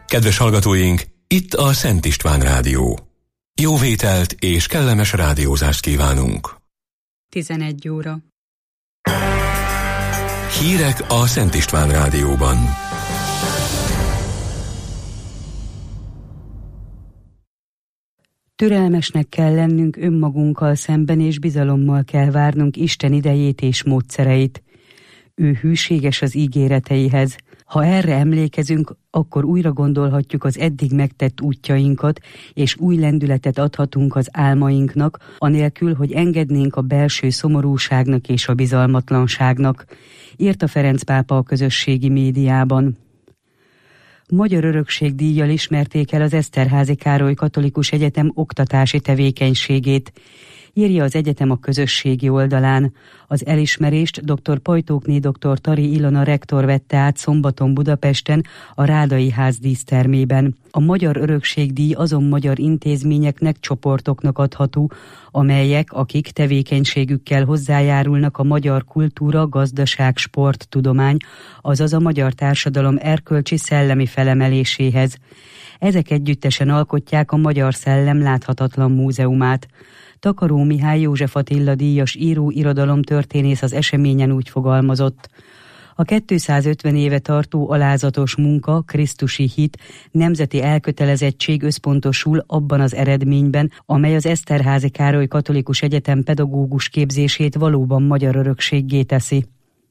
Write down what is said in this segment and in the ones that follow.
Kedves hallgatóink, itt a Szent István Rádió. Jó vételt és kellemes rádiózást kívánunk. 11 óra. Hírek a Szent István Rádióban. Türelmesnek kell lennünk önmagunkkal szemben, és bizalommal kell várnunk Isten idejét és módszereit. Ő hűséges az ígéreteihez. Ha erre emlékezünk, akkor újra gondolhatjuk az eddig megtett útjainkat, és új lendületet adhatunk az álmainknak, anélkül, hogy engednénk a belső szomorúságnak és a bizalmatlanságnak, írta Ferenc pápa a közösségi médiában. Magyar Örökség-díjjal ismerték el az Eszterházy Károly Katolikus Egyetem oktatási tevékenységét, írja az egyetem a közösségi oldalán. Az elismerést dr. Pajtókné dr. Tari Ilona rektor vette át szombaton Budapesten a Rádai Ház dísztermében. A Magyar Örökség-díj azon magyar intézményeknek, csoportoknak adható, amelyek, akik tevékenységükkel hozzájárulnak a magyar kultúra, gazdaság, sport, tudomány, azaz a magyar társadalom erkölcsi szellemi felemeléséhez. Ezek együttesen alkotják a Magyar Szellem láthatatlan múzeumát. Takaró Mihály József Attila díjas író, irodalomtörténész az eseményen úgy fogalmazott: a 250 éve tartó alázatos munka, krisztusi hit, nemzeti elkötelezettség összpontosul abban az eredményben, amely az Eszterházy Károly Katolikus Egyetem pedagógus képzését valóban magyar örökséggé teszi.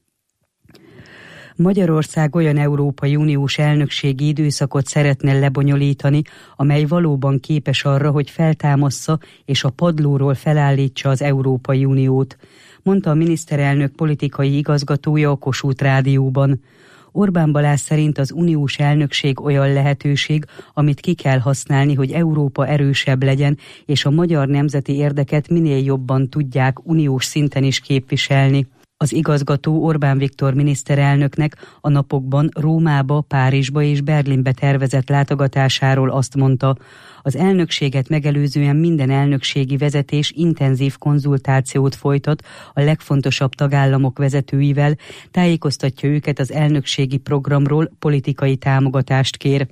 Magyarország olyan Európai Uniós elnökségi időszakot szeretne lebonyolítani, amely valóban képes arra, hogy feltámassza és a padlóról felállítsa az Európai Uniót, mondta a miniszterelnök politikai igazgatója a Kossuth Rádióban. Orbán Balázs szerint az uniós elnökség olyan lehetőség, amit ki kell használni, hogy Európa erősebb legyen, és a magyar nemzeti érdeket minél jobban tudják uniós szinten is képviselni. Az igazgató Orbán Viktor miniszterelnöknek a napokban Rómába, Párizsba és Berlinbe tervezett látogatásáról azt mondta: az elnökséget megelőzően minden elnökségi vezetés intenzív konzultációt folytat a legfontosabb tagállamok vezetőivel, tájékoztatja őket az elnökségi programról, politikai támogatást kér.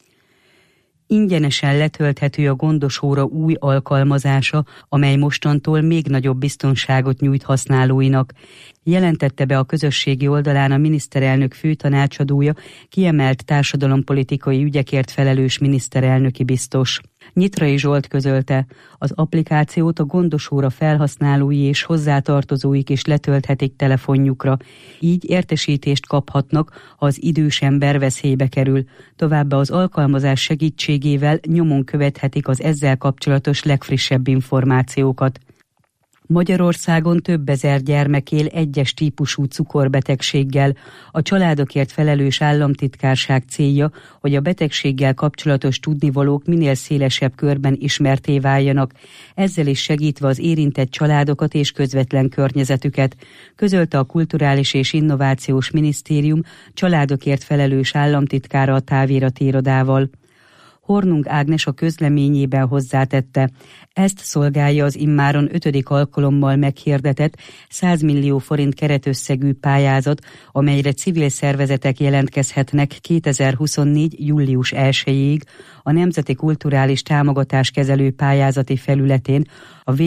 Ingyenesen letölthető a Gondosóra új alkalmazása, amely mostantól még nagyobb biztonságot nyújt használóinak, jelentette be a közösségi oldalán a miniszterelnök főtanácsadója, kiemelt társadalompolitikai ügyekért felelős miniszterelnöki biztos. Nyitrai Zsolt közölte: az applikációt a Gondosóra felhasználói és hozzátartozóik is letölthetik telefonjukra, így értesítést kaphatnak, ha az idős ember veszélybe kerül. Továbbá az alkalmazás segítségével nyomon követhetik az ezzel kapcsolatos legfrissebb információkat. Magyarországon több ezer gyermek él egyes típusú cukorbetegséggel. A családokért felelős államtitkárság célja, hogy a betegséggel kapcsolatos tudnivalók minél szélesebb körben ismertté váljanak, ezzel is segítve az érintett családokat és közvetlen környezetüket, közölte a Kulturális és Innovációs Minisztérium családokért felelős államtitkára a távirati irodával. Hornung Ágnes a közleményében hozzátette: ezt szolgálja az immáron 5. alkalommal meghirdetett 100 millió forint keretösszegű pályázat, amelyre civil szervezetek jelentkezhetnek 2024. július 1-ig a Nemzeti Kulturális Támogatáskezelő pályázati felületén, a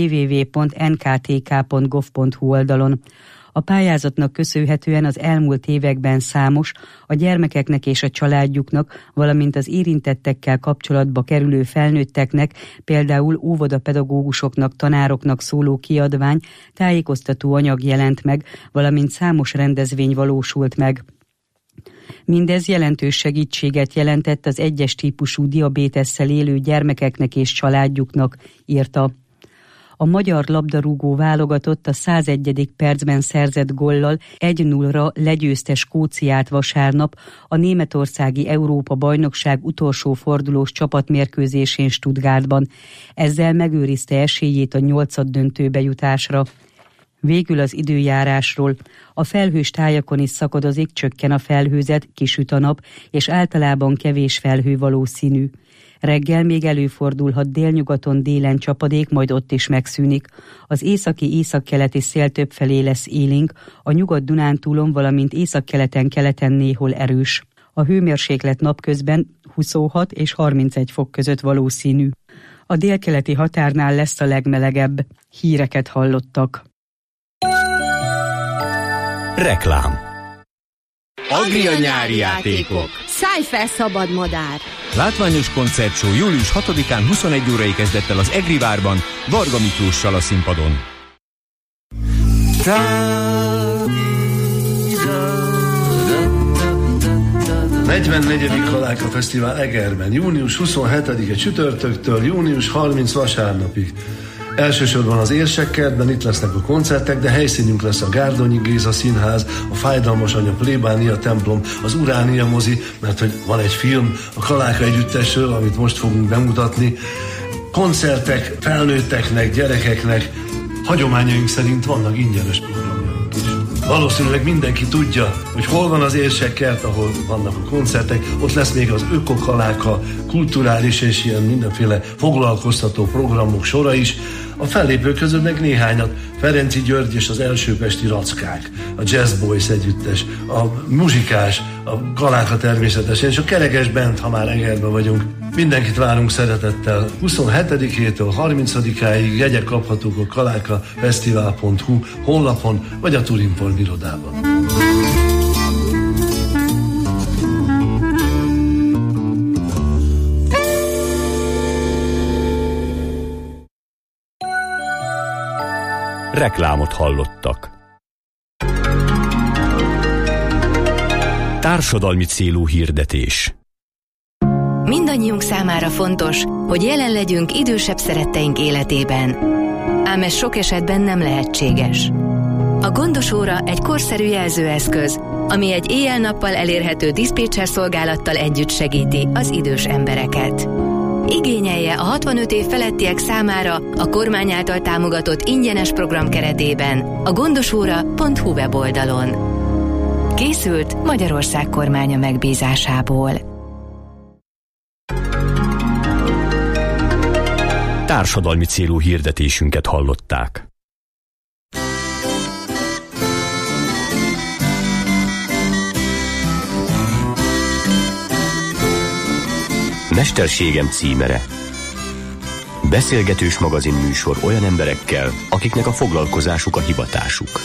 www.nktk.gov.hu oldalon. A pályázatnak köszönhetően az elmúlt években számos, a gyermekeknek és a családjuknak, valamint az érintettekkel kapcsolatba kerülő felnőtteknek, például óvodapedagógusoknak, tanároknak szóló kiadvány, tájékoztató anyag jelent meg, valamint számos rendezvény valósult meg. Mindez jelentős segítséget jelentett az egyes típusú diabétesszel élő gyermekeknek és családjuknak, írta. A magyar labdarúgó válogatott a 101. percben szerzett góllal 1-0-ra legyőzte Skóciát vasárnap a németországi Európa-bajnokság utolsó fordulós csapatmérkőzésén Stuttgartban. Ezzel megőrizte esélyét a 8-döntőbe jutásra. Végül az időjárásról. A felhős tájakon is szakadozik, csökken a felhőzet, kisüt a nap, és általában kevés felhő valószínű. Reggel még előfordulhat délnyugaton délen csapadék, majd ott is megszűnik. Az északi-északkeleti szél többfelé lesz élénk, a Nyugat-Dunántúlon, valamint északkeleten-keleten néhol erős. A hőmérséklet napközben 26 és 31 fok között valószínű. A délkeleti határnál lesz a legmelegebb. Híreket hallottak. Reklám. Agria nyári játékok. Szállj fel, szabad madár! Látványos koncertshow július 6-án 21 órai kezdett el az Egri várban, Varga Miklóssal a színpadon. 44. Kaláka Fesztivál Egerben, június 27-e csütörtöktől június 30 vasárnapig. Elsősorban az Érsekkertben itt lesznek a koncertek, de helyszínünk lesz a Gárdonyi Géza Színház, a Fájdalmas Anya plébánia templom, az Uránia mozi, mert hogy van egy film a Kaláka együttesről, amit most fogunk bemutatni. Koncertek felnőtteknek, gyerekeknek, hagyományaink szerint vannak ingyenes programjaink is. Valószínűleg mindenki tudja, hogy hol van az Érsekkert, ahol vannak a koncertek, ott lesz még az Ökokaláka, kulturális és ilyen mindenféle foglalkoztató programok sora is. A fellépők között meg néhányat, Ferenci György és az Elsőpesti Rackák, a Jazz Boys együttes, a Muzsikás, a Kaláka természetesen, és a Kerekes Band, ha már Egerben vagyunk. Mindenkit várunk szeretettel. 27-től 30-áig jegyek kaphatók a kalákafesztivál.hu honlapon, vagy a Turinform irodában. Reklámot hallottak. Társadalmi célú hirdetés. Mindannyiunk számára fontos, hogy jelen legyünk idősebb szeretteink életében. Ám ez sok esetben nem lehetséges. A Gondos óra egy korszerű jelzőeszköz, ami egy éjjel-nappal elérhető diszpécser szolgálattal együtt segíti az idős embereket. Igényelje a 65 év felettiek számára a kormány által támogatott ingyenes program keretében a gondosóra.hu weboldalon. Készült Magyarország kormánya megbízásából. Társadalmi célú hirdetésünket hallották. Mesterségem címere. Beszélgetős magazinműsor olyan emberekkel, akiknek a foglalkozásuk a hivatásuk.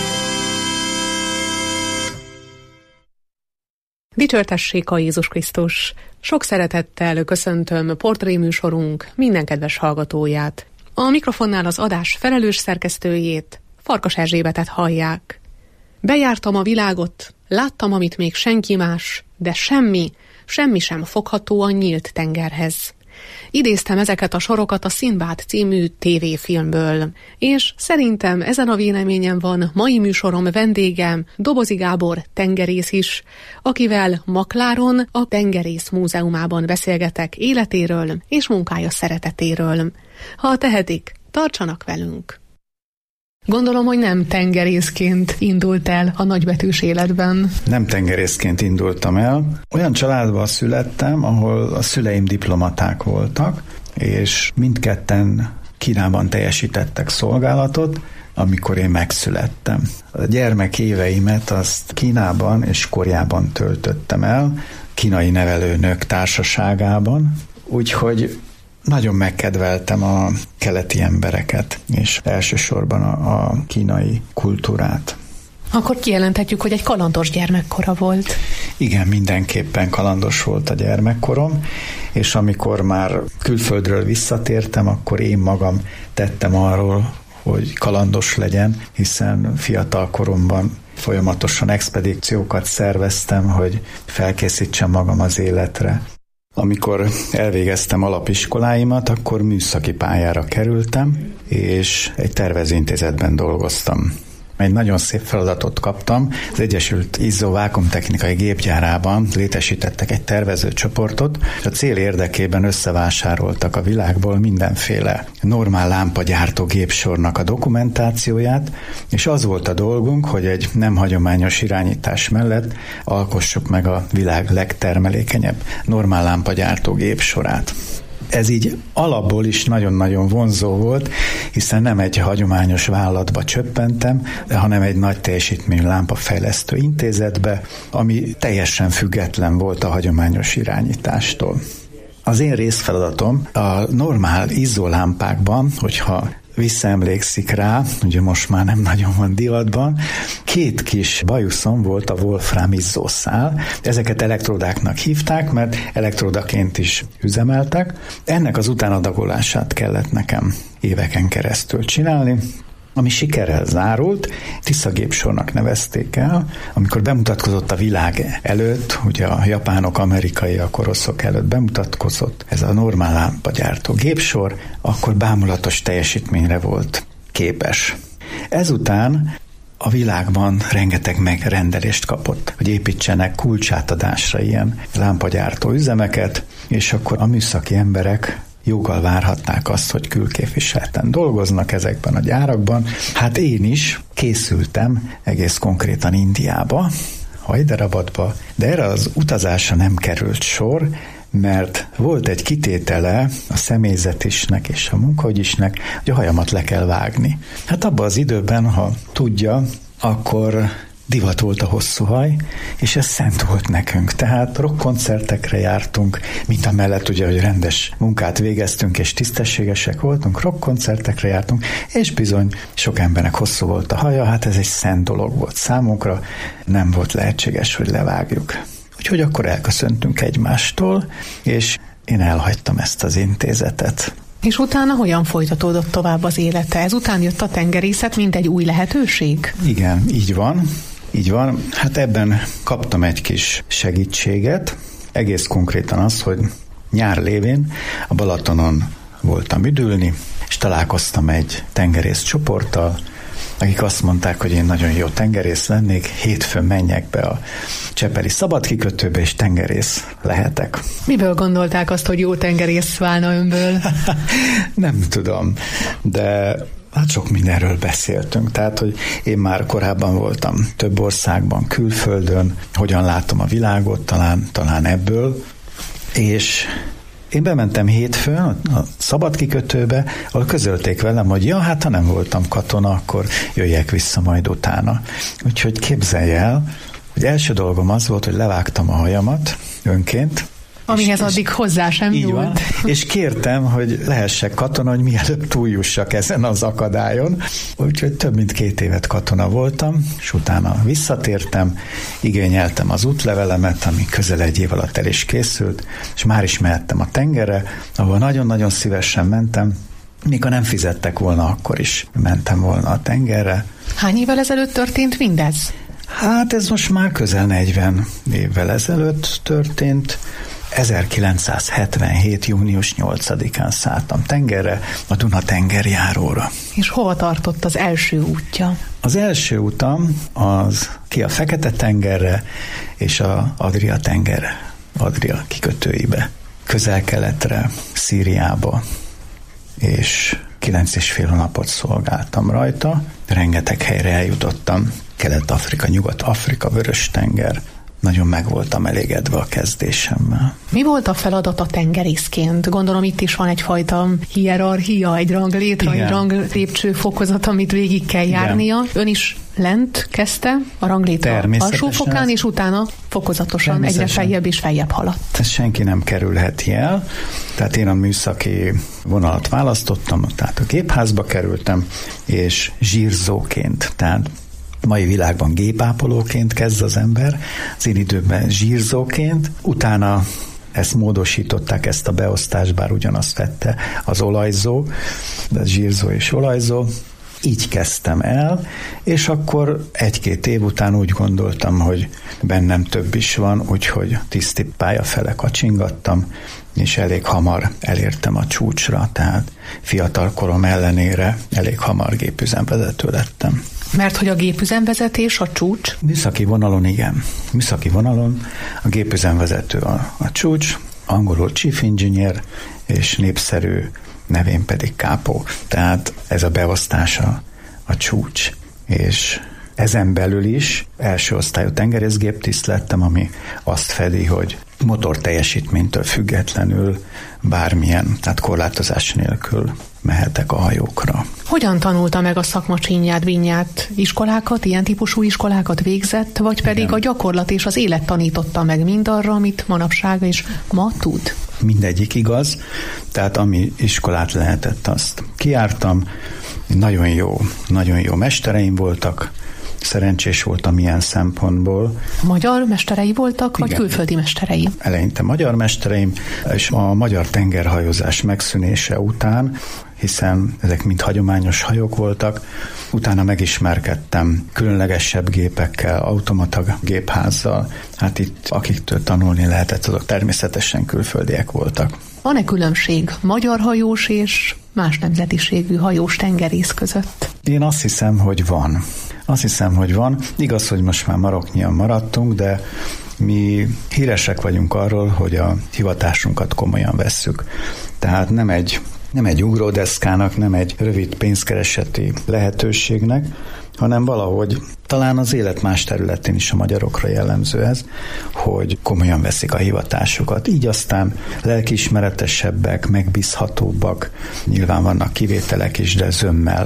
Dicsértessék a Jézus Krisztus! Sok szeretettel köszöntöm portréműsorunk minden kedves hallgatóját. A mikrofonnál az adás felelős szerkesztőjét, Farkas Erzsébetet hallják. Bejártam a világot, láttam, amit még senki más, de semmi sem fogható a nyílt tengerhez. Idéztem ezeket a sorokat a Sinbad című tévéfilmből, és szerintem ezen a véleményen van mai műsorom vendégem, Dobozi Gábor tengerész is, akivel Makláron, a Tengerész Múzeumában beszélgetek életéről és munkája szeretetéről. Ha tehetik, tartsanak velünk! Gondolom, hogy nem tengerészként indult el a nagybetűs életben. Nem tengerészként indultam el. Olyan családban születtem, ahol a szüleim diplomaták voltak, és mindketten Kínában teljesítettek szolgálatot, amikor én megszülettem. A gyermek éveimet azt Kínában és Koreában töltöttem el, kínai nevelőnök társaságában, úgyhogy nagyon megkedveltem a keleti embereket, és elsősorban a kínai kultúrát. Akkor kijelenthetjük, hogy egy kalandos gyermekkora volt. Igen, mindenképpen kalandos volt a gyermekkorom, és amikor már külföldről visszatértem, akkor én magam tettem arról, hogy kalandos legyen, hiszen fiatal koromban folyamatosan expedíciókat szerveztem, hogy felkészítsem magam az életre. Amikor elvégeztem alapiskoláimat, akkor műszaki pályára kerültem, és egy tervezőintézetben dolgoztam. Egy nagyon szép feladatot kaptam. Az Egyesült Izzó vákuumtechnikai gépgyárában létesítettek egy tervezőcsoportot, és a cél érdekében összevásároltak a világból mindenféle normál lámpagyártó gépsornak a dokumentációját, és az volt a dolgunk, hogy egy nem hagyományos irányítás mellett alkossuk meg a világ legtermelékenyebb normál lámpagyártó gépsorát. Ez így alapból is nagyon-nagyon vonzó volt, hiszen nem egy hagyományos vállalatba csöppentem, hanem egy nagy teljesítményű lámpafejlesztő intézetbe, ami teljesen független volt a hagyományos irányítástól. Az én részfeladatom a normál izzólámpákban, hogyha visszaemlékszik rá, ugye most már nem nagyon van divatban, 2 kis bajuszom volt a wolfram izzószál. Ezeket elektródáknak hívták, mert elektródaként is üzemeltek. Ennek az utánadagolását kellett nekem éveken keresztül csinálni, ami sikerrel zárult. Tiszagépsornak nevezték el, amikor bemutatkozott a világ előtt, ugye a japánok, amerikaiak, oroszok előtt bemutatkozott ez a normál lámpagyártó gépsor, akkor bámulatos teljesítményre volt képes. Ezután a világban rengeteg megrendelést kapott, hogy építsenek kulcsátadásra ilyen lámpagyártó üzemeket, és akkor a műszaki emberek joggal várhatták azt, hogy külképviselten dolgoznak ezekben a gyárakban. Hát én is készültem egész konkrétan Indiába, Hyderabadba, de erre az utazásra nem került sor, mert volt egy kitétele a személyzetisnek és a munkaügyisnek, hogy a hajamat le kell vágni. Hát abban az időben, ha tudja, akkor divat volt a hosszú haj, és ez szent volt nekünk. Tehát rockkoncertekre jártunk, mint amellett ugye, hogy rendes munkát végeztünk, és tisztességesek voltunk, rockkoncertekre jártunk, és bizony sok embernek hosszú volt a haja, hát ez egy szent dolog volt számunkra, nem volt lehetséges, hogy levágjuk. Úgyhogy akkor elköszöntünk egymástól, és én elhagytam ezt az intézetet. És utána hogyan folytatódott tovább az élete? Ezután jött a tengerészet, mint egy új lehetőség? Igen, így van. Így van. Hát ebben kaptam egy kis segítséget. Egész konkrétan az, hogy nyár lévén a Balatonon voltam üdülni, és találkoztam egy tengerész csoporttal, akik azt mondták, hogy én nagyon jó tengerész lennék, hétfőn menjek be a Csepeli szabadkikötőbe, és tengerész lehetek. Miből gondolták azt, hogy jó tengerész válna önből? Nem tudom, de hát sok mindenről beszéltünk. Tehát, hogy én már korábban voltam több országban, külföldön, hogyan látom a világot, talán ebből, és én bementem hétfőn a szabadkikötőbe, ahol közölték velem, hogy ja, hát ha nem voltam katona, akkor jöjjek vissza majd utána. Úgyhogy képzelj el, hogy első dolgom az volt, hogy levágtam a hajamat önként, amihez addig hozzá sem nyúlt. És kértem, hogy lehessek katona, hogy mielőbb túljussak ezen az akadályon. Úgyhogy több mint 2 évet katona voltam, és utána visszatértem, igényeltem az útlevelemet, ami közel 1 év alatt el is készült, és már is mehettem a tengerre, ahol nagyon-nagyon szívesen mentem, még ha nem fizettek volna, akkor is mentem volna a tengerre. Hány évvel ezelőtt történt mindez? Hát ez most már közel 40 évvel ezelőtt történt. 1977. június 8-án szálltam tengerre, a Duna tengerjáróra. És hova tartott az első útja? Az első utam az ki a Fekete-tengerre és a Adria tengerre, Adria kikötőibe, közel-keletre, Szíriába, és 9,5 hónapot szolgáltam rajta. Rengeteg helyre eljutottam, Kelet-Afrika, Nyugat-Afrika, Vörös-tenger. Nagyon meg voltam elégedve a kezdésemmel. Mi volt a feladat a tengerészként? Gondolom itt is van egyfajta hierarchia, egy ranglétra, egy ranglépcsőfokozat, amit végig kell járnia. Igen. Ön is lent kezdte a ranglétra alsó fokán, és utána fokozatosan egyre feljebb és feljebb haladt. Ezt senki nem kerülheti el. Tehát én a műszaki vonalat választottam, tehát a gépházba kerültem, és zsírzóként, tehát a mai világban gépápolóként kezd az ember, az én időben zsírzóként, utána ezt módosították, ezt a beosztást, bár ugyanazt vette az olajzó, de zsírzó és olajzó. Így kezdtem el, és akkor 1-2 év után úgy gondoltam, hogy bennem több is van, úgyhogy tiszti pálya fele kacsingattam, és elég hamar elértem a csúcsra, tehát fiatal korom ellenére elég hamar gépüzemvezető lettem. Mert hogy a gépüzemvezetés a csúcs? Műszaki vonalon igen. Műszaki vonalon a gépüzemvezető a csúcs, angolul chief engineer, és népszerű nevén pedig kápó. Tehát ez a beosztása a csúcs. És ezen belül is első osztályú tengerészgéptiszt lettem, ami azt fedi, hogy motor teljesítménytől függetlenül bármilyen, tehát korlátozás nélkül mehetek a hajókra. Hogyan tanulta meg a szakma csínyát, bínyát? Iskolákat, ilyen típusú iskolákat végzett, vagy pedig a gyakorlat és az élet tanította meg mindarra, amit manapság és ma tud? Mindegyik igaz, tehát ami iskolát lehetett, azt kijártam. Nagyon jó mestereim voltak, szerencsés voltam ilyen szempontból. Magyar mesterei voltak, vagy külföldi mesterei? Eleinte magyar mestereim, és a magyar tengerhajózás megszűnése után, hiszen ezek mind hagyományos hajók voltak, utána megismerkedtem különlegesebb gépekkel, automata gépházzal. Hát itt akiktől tanulni lehetett, azok természetesen külföldiek voltak. Van-e különbség magyar hajós és más nemzetiségű hajós tengerész között? Én azt hiszem, hogy van. Igaz, hogy most már maroknyian maradtunk, de mi híresek vagyunk arról, hogy a hivatásunkat komolyan vesszük. Tehát nem egy ugródeszkának, nem egy rövid pénzkereseti lehetőségnek, hanem valahogy talán az élet más területén is a magyarokra jellemző ez, hogy komolyan veszik a hivatásukat. Így aztán lelkiismeretesebbek, megbízhatóbbak, nyilván vannak kivételek is, de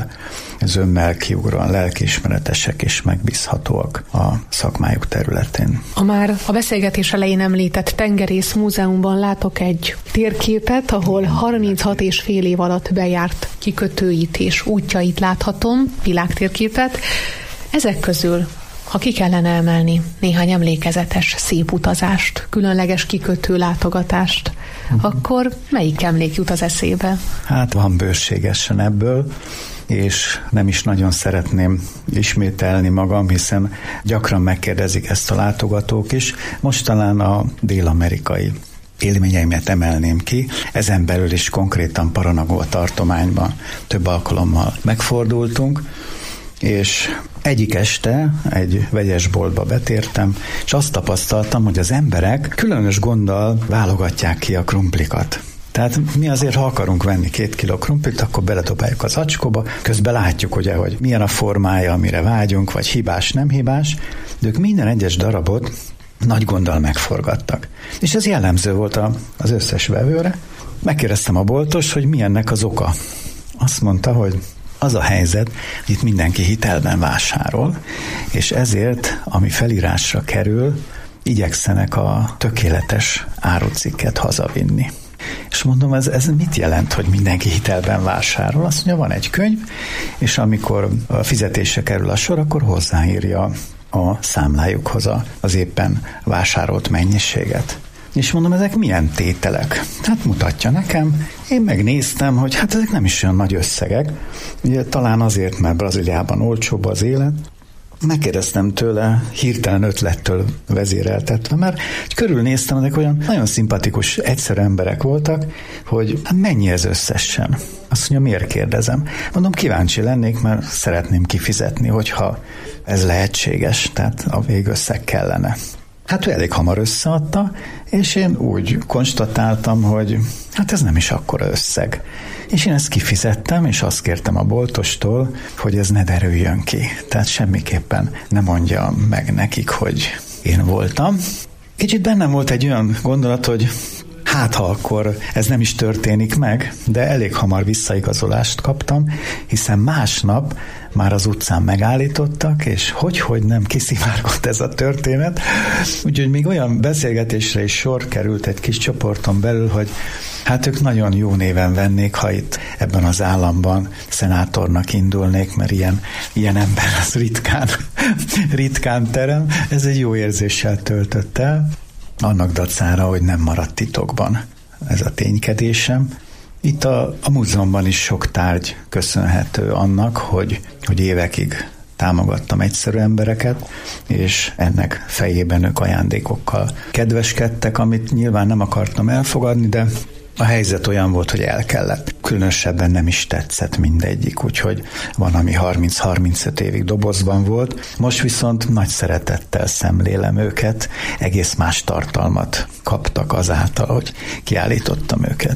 zömmel kiugróan lelkiismeretesek és megbízhatóak a szakmájuk területén. A beszélgetés elején említett Tengerész Múzeumban látok egy térképet, ahol 36 és fél év alatt bejárt kikötőit és útjait láthatom, világtérképet. Ezek közül, ha ki kellene emelni néhány emlékezetes szép utazást, különleges kikötő látogatást, akkor melyik emlék jut az eszébe? Hát van bőségesen ebből, és nem is nagyon szeretném ismételni magam, hiszen gyakran megkérdezik ezt a látogatók is. Most talán a dél-amerikai élményeimet emelném ki. Ezen belül is konkrétan Paranagua tartományban több alkalommal megfordultunk, és egyik este egy vegyesboltba betértem, és azt tapasztaltam, hogy az emberek különös gonddal válogatják ki a krumplikat. Tehát mi azért, ha akarunk venni 2 kiló krumplit, akkor beledobáljuk az acskóba, közben látjuk ugye, hogy milyen a formája, amire vágyunk, vagy hibás, nem hibás, de ők minden egyes darabot nagy gonddal megforgattak. És ez jellemző volt az összes vevőre. Megkérdeztem a boltost, hogy mi ennek az oka. Azt mondta, hogy az a helyzet, hogy itt mindenki hitelben vásárol, és ezért, ami felírásra kerül, igyekszenek a tökéletes árucikket hazavinni. És mondom, ez mit jelent, hogy mindenki hitelben vásárol? Azt mondja, van egy könyv, és amikor a fizetésre kerül a sor, akkor hozzáírja a számlájukhoz az éppen vásárolt mennyiséget. És mondom, ezek milyen tételek? Hát mutatja nekem. Én megnéztem, hogy hát ezek nem is olyan nagy összegek. Ugye talán azért, mert Brazíliában olcsóbb az élet. Megkérdeztem tőle, hirtelen ötlettől vezéreltetve, mert körülnéztem, ezek olyan nagyon szimpatikus, egyszerű emberek voltak, hogy hát mennyi ez összesen? Azt mondja, miért kérdezem? Mondom, kíváncsi lennék, mert szeretném kifizetni, hogyha ez lehetséges, tehát a végösszeg kellene. Hát ő elég hamar összeadta, és én úgy konstatáltam, hogy hát ez nem is akkora összeg. És én ezt kifizettem, és azt kértem a boltostól, hogy ez ne derüljön ki. Tehát semmiképpen ne mondja meg nekik, hogy én voltam. Kicsit bennem volt egy olyan gondolat, hogy hát ha akkor ez nem is történik meg, de elég hamar visszaigazolást kaptam, hiszen másnap már az utcán megállítottak, és hogy nem kiszivárgott ez a történet. Úgyhogy még olyan beszélgetésre is sor került egy kis csoporton belül, hogy hát ők nagyon jó néven vennék, ha itt ebben az államban szenátornak indulnék, mert ilyen ember az ritkán terem. Ez egy jó érzéssel töltött el, annak dacára, hogy nem maradt titokban ez a ténykedésem. Itt a múzeumban is sok tárgy köszönhető annak, hogy évekig támogattam egyszerű embereket, és ennek fejében ők ajándékokkal kedveskedtek, amit nyilván nem akartam elfogadni, de a helyzet olyan volt, hogy el kellett. Különösebben nem is tetszett mindegyik, úgyhogy van, ami 30-35 évig dobozban volt. Most viszont nagy szeretettel szemlélem őket, egész más tartalmat kaptak azáltal, hogy kiállítottam őket.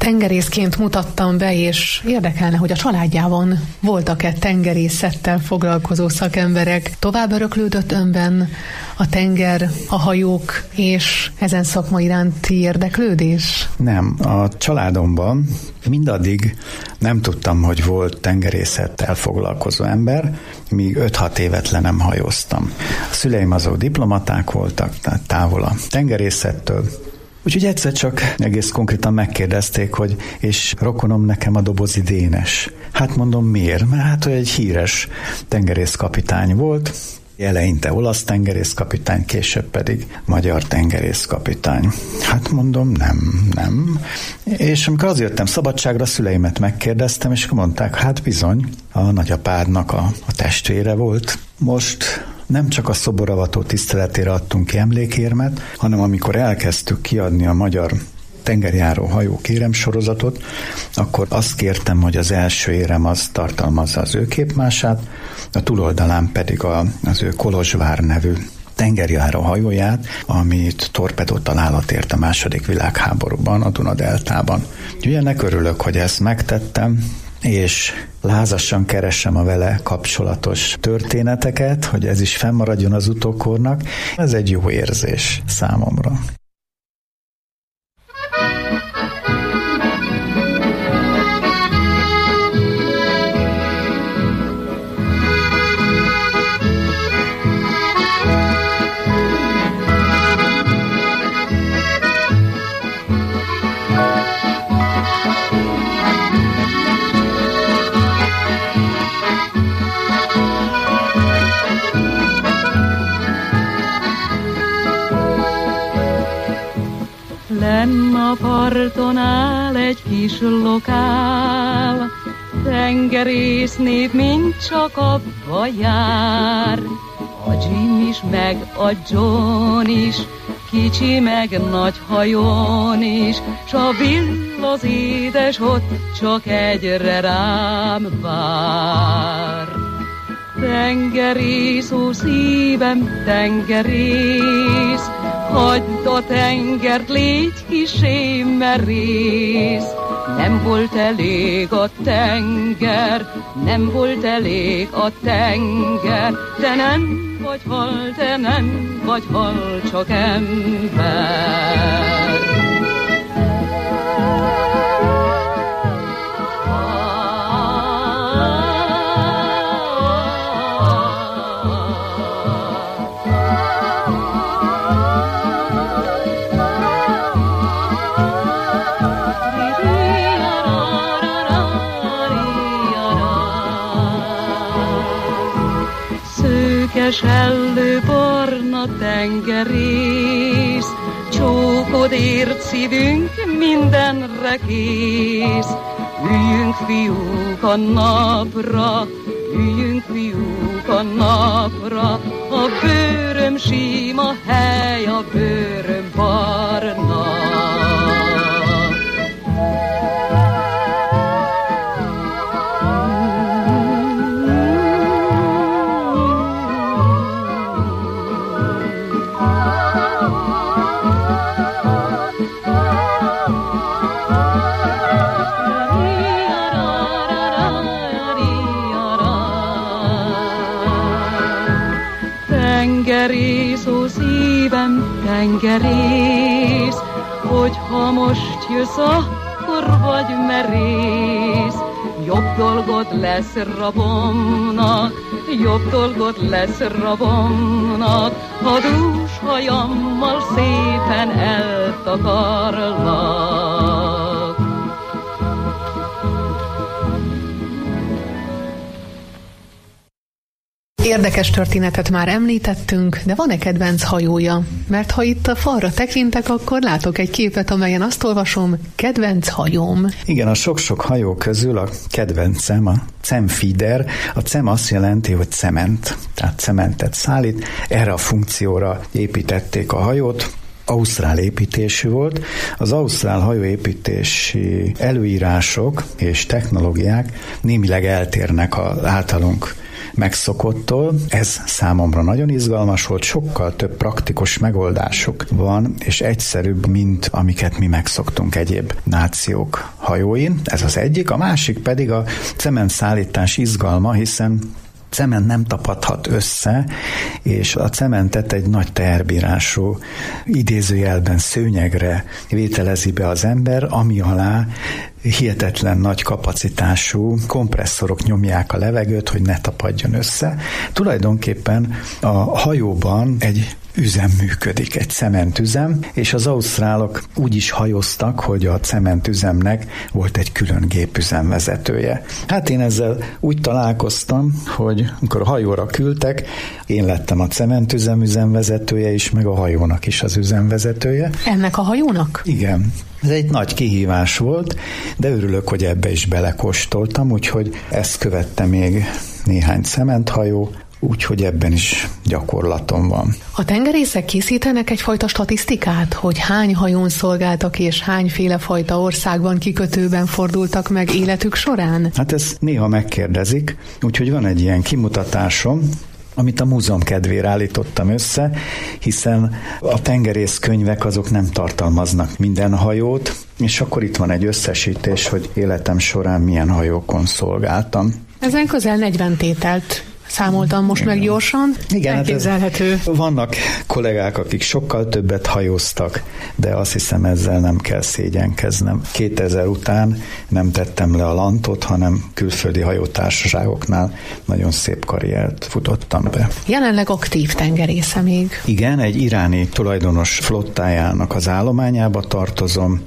Tengerészként mutattam be, és érdekelne, hogy a családjában voltak-e tengerészettel foglalkozó szakemberek. Tovább öröklődött önben a tenger, a hajók és ezen szakma iránti érdeklődés? Nem, a családomban mindaddig nem tudtam, hogy volt tengerészettel foglalkozó ember, míg 5-6 évet le nem hajóztam. A szüleim azok diplomaták voltak, tehát távol a tengerészettől. Úgyhogy egyszer csak egész konkrétan megkérdezték, hogy és rokonom nekem a Dobozi Dénes. Hát mondom, miért? Mert hát, hogy egy híres tengerészkapitány volt, eleinte olasz tengerészkapitány, később pedig magyar tengerészkapitány. Hát mondom, nem. És amikor azért jöttem szabadságra, a szüleimet megkérdeztem, és mondták, hát bizony, a nagyapádnak a testvére volt. Most nem csak a szoboravató tiszteletére adtunk ki emlékérmet, hanem amikor elkezdtük kiadni a magyar tengerjáró hajók éremsorozatot, akkor azt kértem, hogy az első érem az tartalmazza az ő képmását, a túloldalán pedig az ő Kolozsvár nevű tengerjáró hajóját, amit torpedótalálat ért a II. Világháborúban, a Duna-deltában. Úgyhogy ennek örülök, hogy ezt megtettem, és lázasan keresem a vele kapcsolatos történeteket, hogy ez is fennmaradjon az utókornak. Ez egy jó érzés számomra. Lenn a parton áll egy kis lokál, tengerész nép mind csak abba jár. A Jim is, meg a John is, kicsi meg nagy hajón is, s a Bill az édes ott csak egyre rám vár. Tengerész, ó szívem, tengerész, hagyd a tengert, légy kisé merész. Nem volt elég a tenger, nem volt elég a tenger, te nem vagy hal, te nem vagy hal, csak ember. Sellő barna tengerész, csókod ért szívünk mindenre kész. Üljünk fiúk a napra, üljünk fiúk a napra, a bőröm sima, hely, a bőröm barna. Tengerész, ó szívem, tengerész, hogyha most jössz, akkor vagy merész. Jobb dolgod lesz rabomnak, jobb dolgod lesz rabomnak, ha dús hajammal szépen eltakarlak. Érdekes történetet már említettünk, de van-e kedvenc hajója? Mert ha itt a falra tekintek, akkor látok egy képet, amelyen azt olvasom, kedvenc hajóm. Igen, a sok-sok hajó közül a kedvencem a Cemfider. A cem azt jelenti, hogy cement, tehát cementet szállít. Erre a funkcióra építették a hajót. Ausztrál építésű volt. Az ausztrál hajóépítési előírások és technológiák némileg eltérnek az általunk megszokottól. Ez számomra nagyon izgalmas volt, sokkal több praktikus megoldásuk van, és egyszerűbb, mint amiket mi megszoktunk egyéb nációk hajóin. Ez az egyik, a másik pedig a cementszállítás izgalma, hiszen cement nem tapadhat össze, és a cementet egy nagy teherbírású, idézőjelben szőnyegre vételezi be az ember, ami alá hihetetlen nagy kapacitású kompresszorok nyomják a levegőt, hogy ne tapadjon össze. Tulajdonképpen a hajóban egy üzem működik, egy cementüzem, és az ausztrálok úgy is hajóztak, hogy a cementüzemnek volt egy külön gépüzemvezetője. Hát én ezzel úgy találkoztam, hogy amikor a hajóra küldtek, én lettem a cementüzem üzemvezetője is, meg a hajónak is az üzemvezetője. Ennek a hajónak? Igen. Ez egy nagy kihívás volt, de örülök, hogy ebbe is belekóstoltam, úgyhogy ezt követte még néhány cementhajó, úgyhogy ebben is gyakorlatom van. A tengerészek készítenek egyfajta statisztikát, hogy hány hajón szolgáltak és hányféle fajta országban, kikötőben fordultak meg életük során? Hát ezt néha megkérdezik, úgyhogy van egy ilyen kimutatásom, amit a múzeum kedvére állítottam össze, hiszen a tengerészkönyvek azok nem tartalmaznak minden hajót, és akkor itt van egy összesítés, hogy életem során milyen hajókon szolgáltam. Ezen közel 40 tételt számoltam most meg gyorsan. Igen, elképzelhető. Vannak kollégák, akik sokkal többet hajóztak, de azt hiszem ezzel nem kell szégyenkeznem. 2000 után nem tettem le a lantot, hanem külföldi hajótársaságoknál nagyon szép karriert futottam be. Jelenleg aktív tengerésze még. Igen, egy iráni tulajdonos flottájának az állományába tartozom,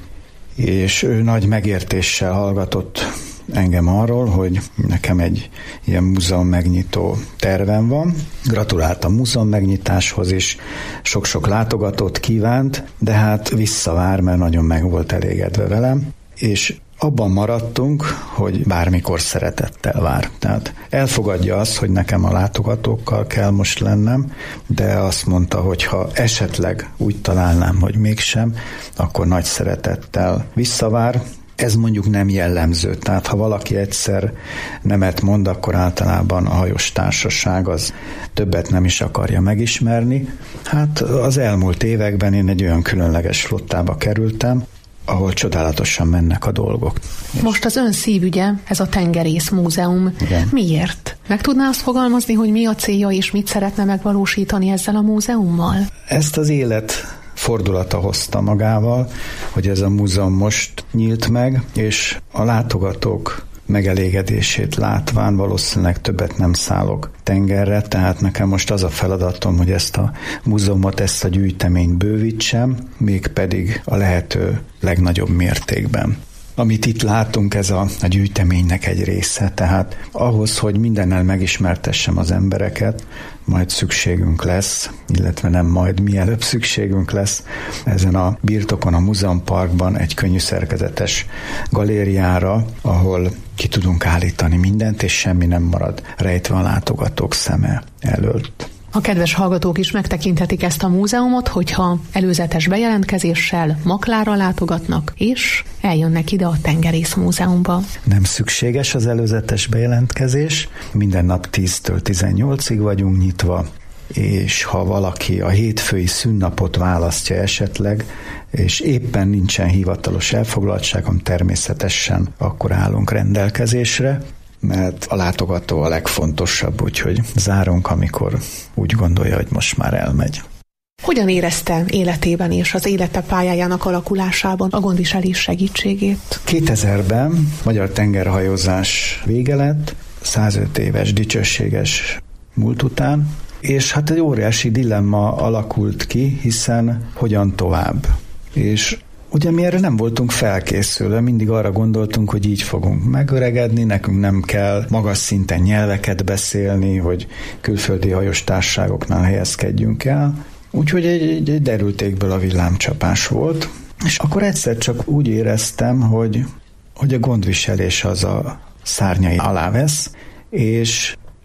és ő nagy megértéssel hallgatott engem arról, hogy nekem egy ilyen múzeum megnyitó tervem van. Gratulált a múzeum megnyitáshoz is, sok-sok látogatót kívánt, de hát visszavár, mert nagyon meg volt elégedve velem, és abban maradtunk, hogy bármikor szeretettel vár. Tehát elfogadja azt, hogy nekem a látogatókkal kell most lennem, de azt mondta, hogy ha esetleg úgy találnám, hogy mégsem, akkor nagy szeretettel visszavár. Ez mondjuk nem jellemző, tehát ha valaki egyszer nemet mond, akkor általában a hajós társaság az többet nem is akarja megismerni. Hát az elmúlt években én egy olyan különleges flottába kerültem, ahol csodálatosan mennek a dolgok. Most az ön szívügye, ez a Tengerész Múzeum. Igen. Miért? Meg tudná azt fogalmazni, hogy mi a célja és mit szeretne megvalósítani ezzel a múzeummal? Ezt az élet fordulata hozta magával, hogy ez a múzeum most nyílt meg, és a látogatók megelégedését látván valószínűleg többet nem szállok tengerre, tehát nekem most az a feladatom, hogy ezt a múzeumot, ezt a gyűjteményt bővítsem, mégpedig a lehető legnagyobb mértékben. Amit itt látunk, ez a gyűjteménynek egy része, tehát ahhoz, hogy mindennel megismertessem az embereket, majd szükségünk lesz, illetve nem majd, mielőbb szükségünk lesz ezen a birtokon, a múzeumparkban egy könnyű szerkezetes galériára, ahol ki tudunk állítani mindent, és semmi nem marad rejtve a látogatók szeme előtt. A kedves hallgatók is megtekinthetik ezt a múzeumot, hogyha előzetes bejelentkezéssel Maklára látogatnak, és eljönnek ide a Tengerész Múzeumba. Nem szükséges az előzetes bejelentkezés, minden nap 10-től 18-ig vagyunk nyitva, és ha valaki a hétfői szünnapot választja esetleg, és éppen nincsen hivatalos elfoglaltságom, természetesen akkor állunk rendelkezésre, mert a látogató a legfontosabb, úgyhogy zárunk, amikor úgy gondolja, hogy most már elmegy. Hogyan érezte életében és az élete pályájának alakulásában a gondviselés segítségét? 2000-ben magyar tengerhajózás vége lett, 105 éves dicsőséges múlt után, és hát egy óriási dilemma alakult ki, hiszen hogyan tovább. És ugye mi erre nem voltunk felkészülve, mindig arra gondoltunk, hogy így fogunk megöregedni, nekünk nem kell magas szinten nyelveket beszélni, hogy külföldi hajós társaságoknál helyezkedjünk el. Úgyhogy egy derültékből a villámcsapás volt. És akkor egyszer csak úgy éreztem, hogy a gondviselés az a szárnyai alá vesz, és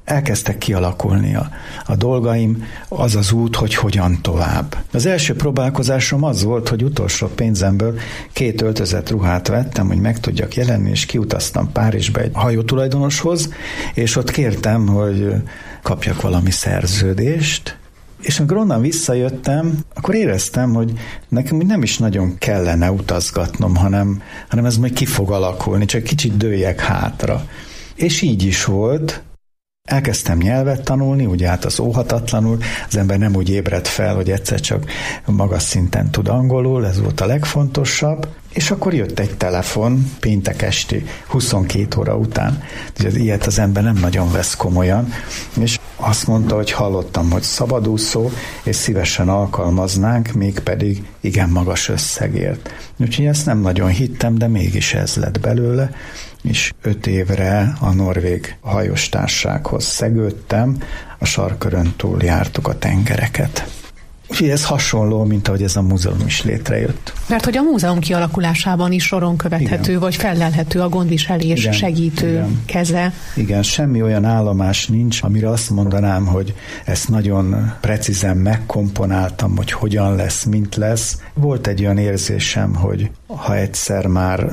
elkezdtek kialakulni a dolgaim, az az út, hogy hogyan tovább. Az első próbálkozásom az volt, hogy utolsó pénzemből 2 öltözett ruhát vettem, hogy meg tudjak jelenni, és kiutaztam Párizsba egy hajótulajdonoshoz, és ott kértem, hogy kapjak valami szerződést, és amikor onnan visszajöttem, akkor éreztem, hogy nekem nem is nagyon kellene utazgatnom, hanem ez majd ki fog alakulni, csak kicsit dőljek hátra. És így is volt. Elkezdtem nyelvet tanulni, ugye hát az óhatatlanul, az ember nem úgy ébred fel, hogy egyszer csak magas szinten tud angolul, ez volt a legfontosabb, és akkor jött egy telefon péntek esti 22 óra után. Ilyet az ember nem nagyon vesz komolyan, és azt mondta, hogy hallottam, hogy szabadúszó, és szívesen alkalmaznánk, mégpedig igen magas összegért. Úgyhogy ezt nem nagyon hittem, de mégis ez lett belőle, és 5 évre a norvég hajostársághoz szegődtem, a sarkörön túl jártuk a tengereket. Úgyhogy ez hasonló, mint ahogy ez a múzeum is létrejött. Mert hogy a múzeum kialakulásában is soron követhető, igen, vagy fellelhető a gondviselés igen, segítő igen, keze. Igen, semmi olyan állomás nincs, amire azt mondanám, hogy ezt nagyon precízen megkomponáltam, hogy hogyan lesz, mint lesz. Volt egy olyan érzésem, hogy ha egyszer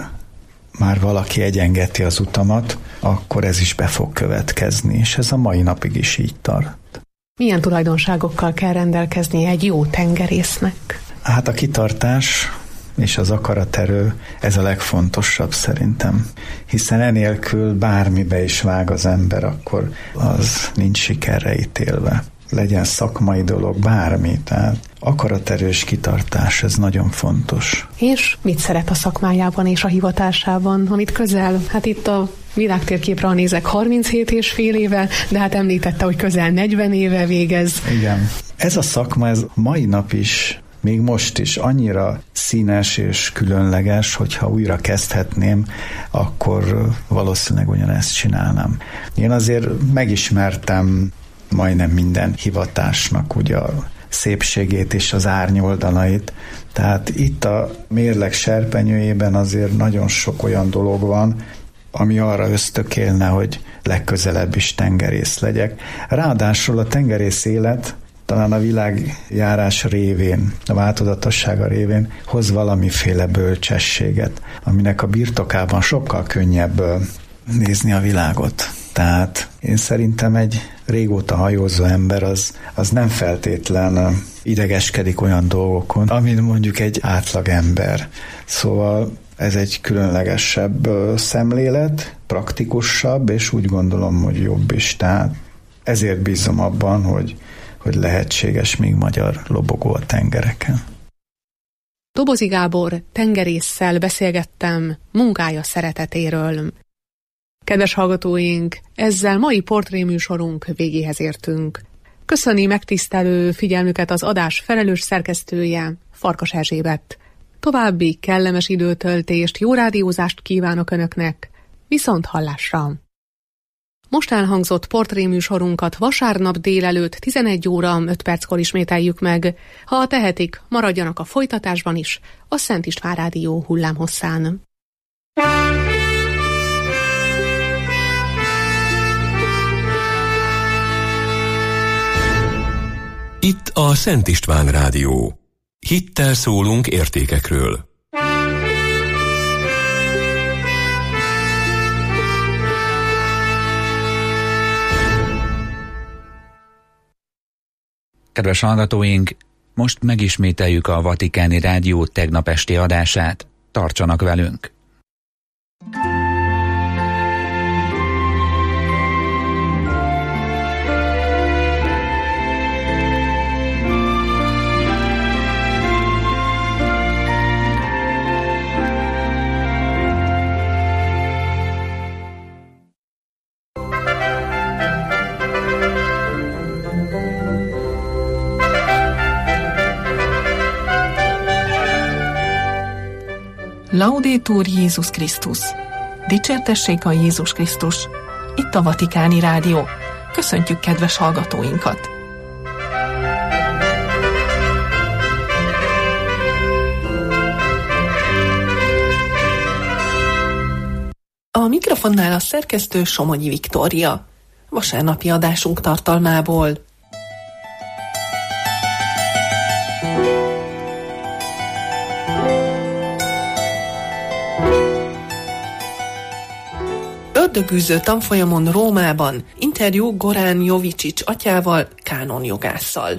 már valaki egyengeti az utamat, akkor ez is be fog következni, és ez a mai napig is így tart. Milyen tulajdonságokkal kell rendelkezni egy jó tengerésznek? Hát a kitartás és az akaraterő, ez a legfontosabb szerintem. Hiszen enélkül bármibe is vág az ember, akkor az nincs sikerre ítélve. Legyen szakmai dolog, bármi, tehát akaraterős kitartás, ez nagyon fontos. És mit szeret a szakmájában és a hivatásában, amit közel, hát itt a világtérképre, ha nézek, 37,5 éve, de hát említette, hogy közel 40 éve végez. Igen. Ez a szakma, ez mai nap is, még most is annyira színes és különleges, hogyha újra kezdhetném, akkor valószínűleg ugyanezt csinálnám. Én azért megismertem majdnem minden hivatásnak ugye a szépségét és az árnyoldalait. Tehát itt a mérleg serpenyőjében azért nagyon sok olyan dolog van, ami arra ösztökélne, hogy legközelebb is tengerész legyek. Ráadásul a tengerész élet talán a világjárás révén, a változatossága révén hoz valamiféle bölcsességet, aminek a birtokában sokkal könnyebb nézni a világot. Tehát én szerintem egy régóta hajózó ember az nem feltétlen idegeskedik olyan dolgokon, amit mondjuk egy átlag ember. Szóval ez egy különlegesebb szemlélet, praktikusabb, és úgy gondolom, hogy jobb is. Tehát ezért bízom abban, hogy lehetséges még magyar lobogó a tengereken. Dobozi Gábor tengerésszel beszélgettem munkája szeretetéről. Kedves hallgatóink, ezzel mai portréműsorunk végéhez értünk. Köszöni megtisztelő figyelmüket az adás felelős szerkesztője, Farkas Erzsébet. További kellemes időtöltést, jó rádiózást kívánok Önöknek, viszont hallásra! Most elhangzott portréműsorunkat vasárnap délelőtt 11 óra 5 perckor ismételjük meg. Ha tehetik, maradjanak a folytatásban is, a Szent István Rádió hullámhosszán. Itt a Szent István Rádió. Hittel szólunk értékekről. Kedves hallgatóink, most megismételjük a Vatikáni Rádió tegnap esti adását. Tartsanak velünk! Laudetur Jézus Krisztus! Dicsértessék a Jézus Krisztus! Itt a Vatikáni Rádió. Köszöntjük kedves hallgatóinkat! A mikrofonnál a szerkesztő Somonyi Viktória. vasárnapi adásunk tartalmából. Ördögűző tanfolyamon Rómában, interjú Goran Jovicic atyával, kánonjogásszal.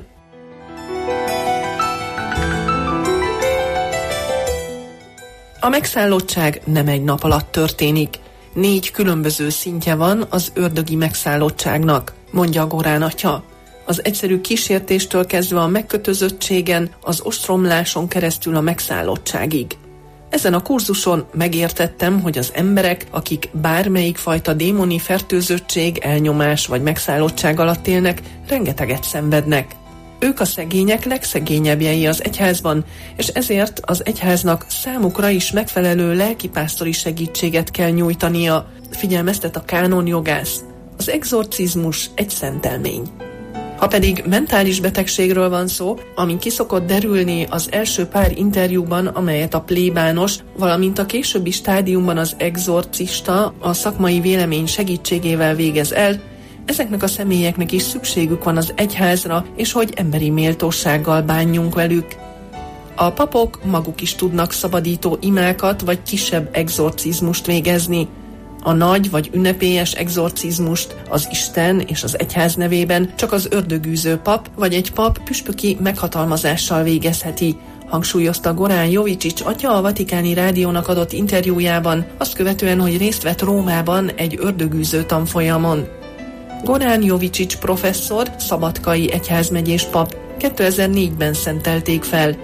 A megszállottság nem egy nap alatt történik. 4 különböző szintje van az ördögi megszállottságnak, mondja Goran atya. Az egyszerű kísértéstől kezdve a megkötözöttségen, az ostromláson keresztül a megszállottságig. Ezen a kurzuson megértettem, hogy az emberek, akik bármelyik fajta démoni fertőzöttség, elnyomás vagy megszállottság alatt élnek, rengeteget szenvednek. Ők a szegények legszegényebbjei az egyházban, és ezért az egyháznak számukra is megfelelő lelkipásztori segítséget kell nyújtania, figyelmeztet a kánonjogász. Az egzorcizmus egy szentelmény. Ha pedig mentális betegségről van szó, amin ki szokott derülni az első pár interjúban, amelyet a plébános, valamint a későbbi stádiumban az egzorcista a szakmai vélemény segítségével végez el, ezeknek a személyeknek is szükségük van az egyházra, és hogy emberi méltósággal bánjunk velük. A papok maguk is tudnak szabadító imákat vagy kisebb egzorcizmust végezni. A nagy vagy ünnepélyes egzorcizmust az Isten és az egyház nevében csak az ördögűző pap vagy egy pap püspöki meghatalmazással végezheti, hangsúlyozta Goran Jovicic atya a Vatikáni Rádiónak adott interjújában, azt követően, hogy részt vett Rómában egy ördögűző tanfolyamon. Goran Jovicic professzor, szabadkai egyházmegyés pap, 2004-ben szentelték fel.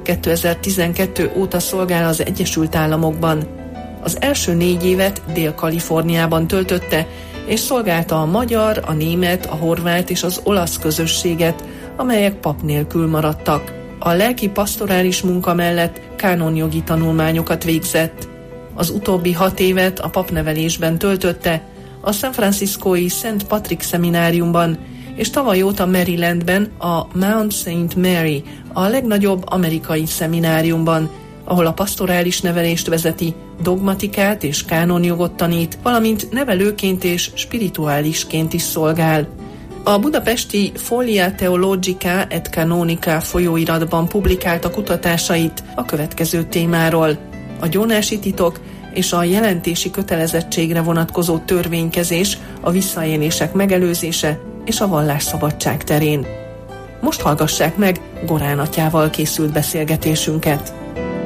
2012 óta szolgál az Egyesült Államokban. Az első 4 évet Dél-Kaliforniában töltötte, és szolgálta a magyar, a német, a horvát és az olasz közösséget, amelyek pap nélkül maradtak. A lelki pastorális munka mellett kánonjogi tanulmányokat végzett. Az utóbbi 6 évet a papnevelésben töltötte, a San Franciscói Szent Patrick szemináriumban, és tavaly óta Marylandben a Mount St. Mary, a legnagyobb amerikai szemináriumban, ahol a pastorális nevelést vezeti, dogmatikát és kánonjogot tanít, valamint nevelőként és spirituálisként is szolgál. A budapesti Folia Theologica et Canonica folyóiratban publikálta kutatásait a következő témáról: a gyónási titok és a jelentési kötelezettségre vonatkozó törvénykezés, a visszaélések megelőzése és a vallásszabadság terén. Most hallgassák meg Goran atyával készült beszélgetésünket.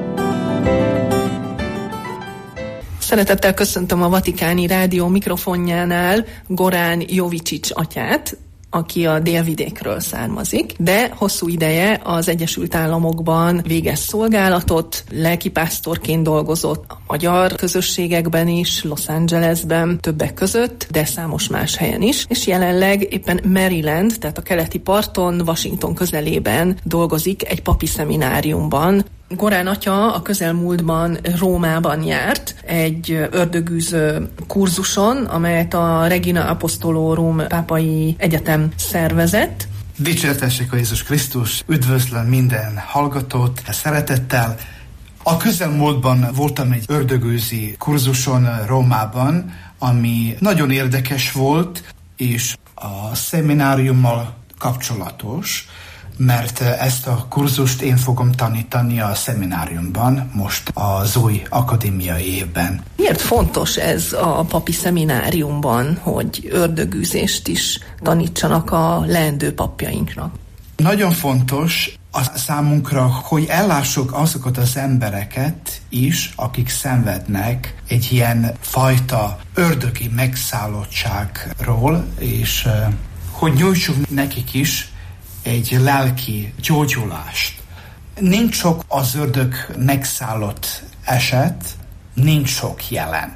Szeretettel köszöntöm a Vatikáni Rádió mikrofonjánál Goran Jovicic atyát, aki a délvidékről származik, de hosszú ideje az Egyesült Államokban végez szolgálatot, lelkipásztorként dolgozott a magyar közösségekben is, Los Angelesben többek között, de számos más helyen is, és jelenleg éppen Maryland, tehát a keleti parton, Washington közelében dolgozik egy papi szemináriumban. Goran atya a közelmúltban Rómában járt egy ördögűző kurzuson, amelyet a Regina Apostolorum pápai egyetem szervezett. Dicsértessék a Jézus Krisztus, üdvözlöm minden hallgatót szeretettel. A közelmúltban voltam egy ördögűzi kurzuson Rómában, ami nagyon érdekes volt, és a szemináriummal kapcsolatos, mert ezt a kurzust én fogom tanítani a szemináriumban, most az új akadémiai évben. Miért fontos ez a papi szemináriumban, hogy ördögűzést is tanítsanak a leendő papjainknak? Nagyon fontos a számunkra, hogy ellássuk azokat az embereket is, akik szenvednek egy ilyen fajta ördögi megszállottságról, és hogy nyújtsunk nekik is egy lelki gyógyulást. Nincs sok az ördög megszállott eset, nincs sok jelen,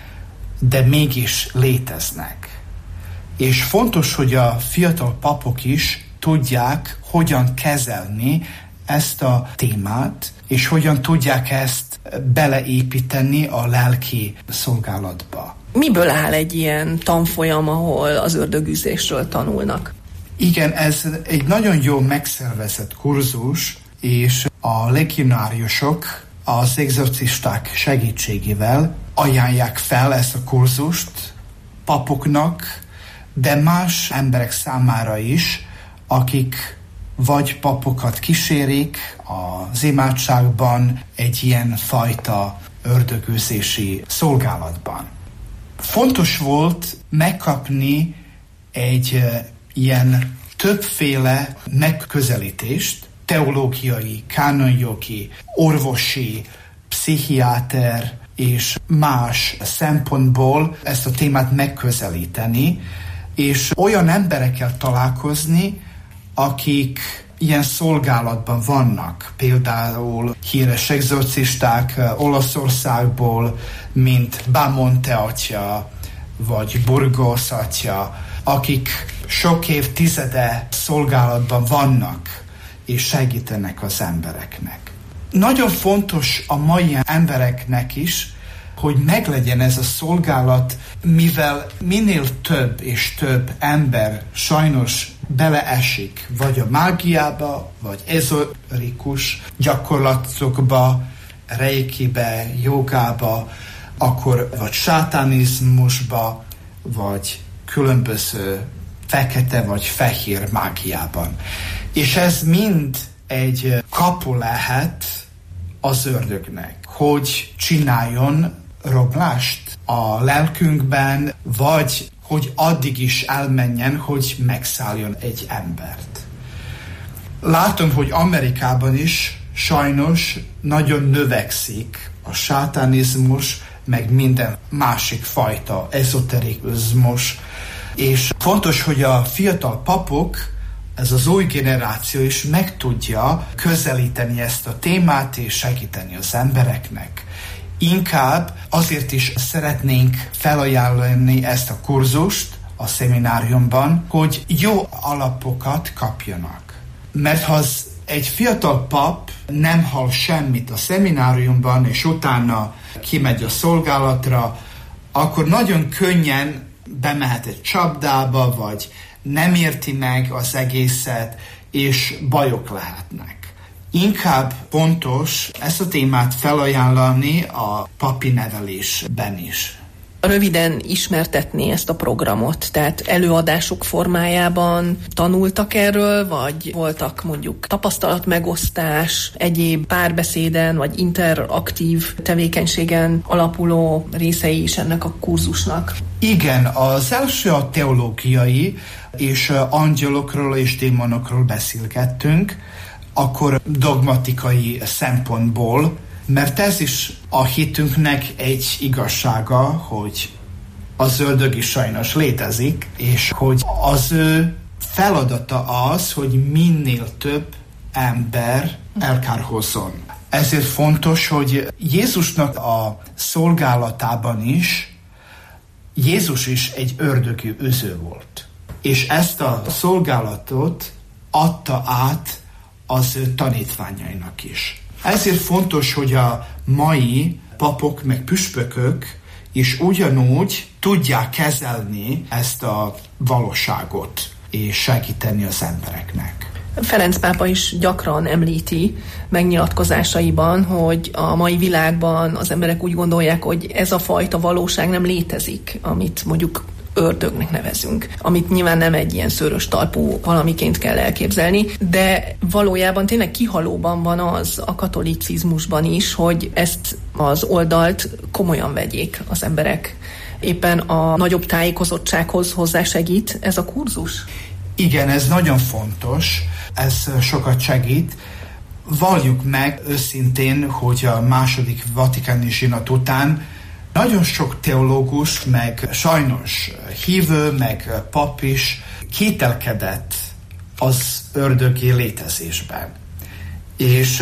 de mégis léteznek. És fontos, hogy a fiatal papok is tudják, hogyan kezelni ezt a témát, és hogyan tudják ezt beleépíteni a lelki szolgálatba. Miből áll egy ilyen tanfolyam, ahol az ördögűzésről tanulnak? Igen, ez egy nagyon jó megszervezett kurzus, és a legionáriusok az egzorcisták segítségével ajánlják fel ezt a kurzust papoknak, de más emberek számára is, akik vagy papokat kísérik az imádságban egy ilyen fajta ördögűzési szolgálatban. Fontos volt megkapni egy ilyen többféle megközelítést, teológiai, kánonjogi, orvosi, pszichiáter és más szempontból ezt a témát megközelíteni, és olyan emberekkel találkozni, akik ilyen szolgálatban vannak, például híres egzorcisták Olaszországból, mint Bamonte atya, vagy Burgos atya, akik sok évtizede szolgálatban vannak, és segítenek az embereknek. Nagyon fontos a mai embereknek is, hogy meglegyen ez a szolgálat, mivel minél több és több ember sajnos beleesik, vagy a mágiába, vagy ezorikus gyakorlatokba, reikibe, jogába, akkor vagy sátánizmusba, vagy különböző fekete vagy fehér mágiában. És ez mind egy kapu lehet az ördögnek, hogy csináljon roblást a lelkünkben, vagy hogy addig is elmenjen, hogy megszálljon egy embert. Látom, hogy Amerikában is sajnos nagyon növekszik a sátánizmus, meg minden másik fajta ezoterikizmus, és fontos, hogy a fiatal papok, ez az új generáció is meg tudja közelíteni ezt a témát és segíteni az embereknek. Inkább azért is szeretnénk felajánlani ezt a kurzust a szemináriumban, hogy jó alapokat kapjanak. Mert ha egy fiatal pap nem hall semmit a szemináriumban, és utána kimegy a szolgálatra, akkor nagyon könnyen bemehet egy csapdába, vagy nem érti meg az egészet, és bajok lehetnek. Inkább fontos ezt a témát felajánlani a papi nevelésben is. Röviden ismertetni ezt a programot, tehát előadások formájában tanultak erről, vagy voltak mondjuk tapasztalatmegosztás, egyéb párbeszéden, vagy interaktív tevékenységen alapuló részei is ennek a kurzusnak? Igen, az első a teológiai, és angyalokról és démonokról beszélgettünk, akkor dogmatikai szempontból, mert ez is a hitünknek egy igazsága, hogy az ördög is sajnos létezik, és hogy az ő feladata az, hogy minél több ember elkárhozzon. Ezért fontos, hogy Jézusnak a szolgálatában is, Jézus is egy ördögi üző volt. És ezt a szolgálatot adta át az ő tanítványainak is. Ezért fontos, hogy a mai papok meg püspökök is ugyanúgy tudják kezelni ezt a valóságot és segíteni az embereknek. Ferenc pápa is gyakran említi megnyilatkozásaiban, hogy a mai világban az emberek úgy gondolják, hogy ez a fajta valóság nem létezik, amit mondjuk ördögnek nevezünk, amit nyilván nem egy ilyen szőrös talpú valamiként kell elképzelni, de valójában tényleg kihalóban van az a katolicizmusban is, hogy ezt az oldalt komolyan vegyék az emberek. Éppen a nagyobb tájékozottsághoz hozzásegít ez a kurzus? Igen, ez nagyon fontos, ez sokat segít. Valljuk meg őszintén, hogy a második vatikáni zsinat után nagyon sok teológus, meg sajnos hívő, meg pap is kételkedett az ördögi létezésben. És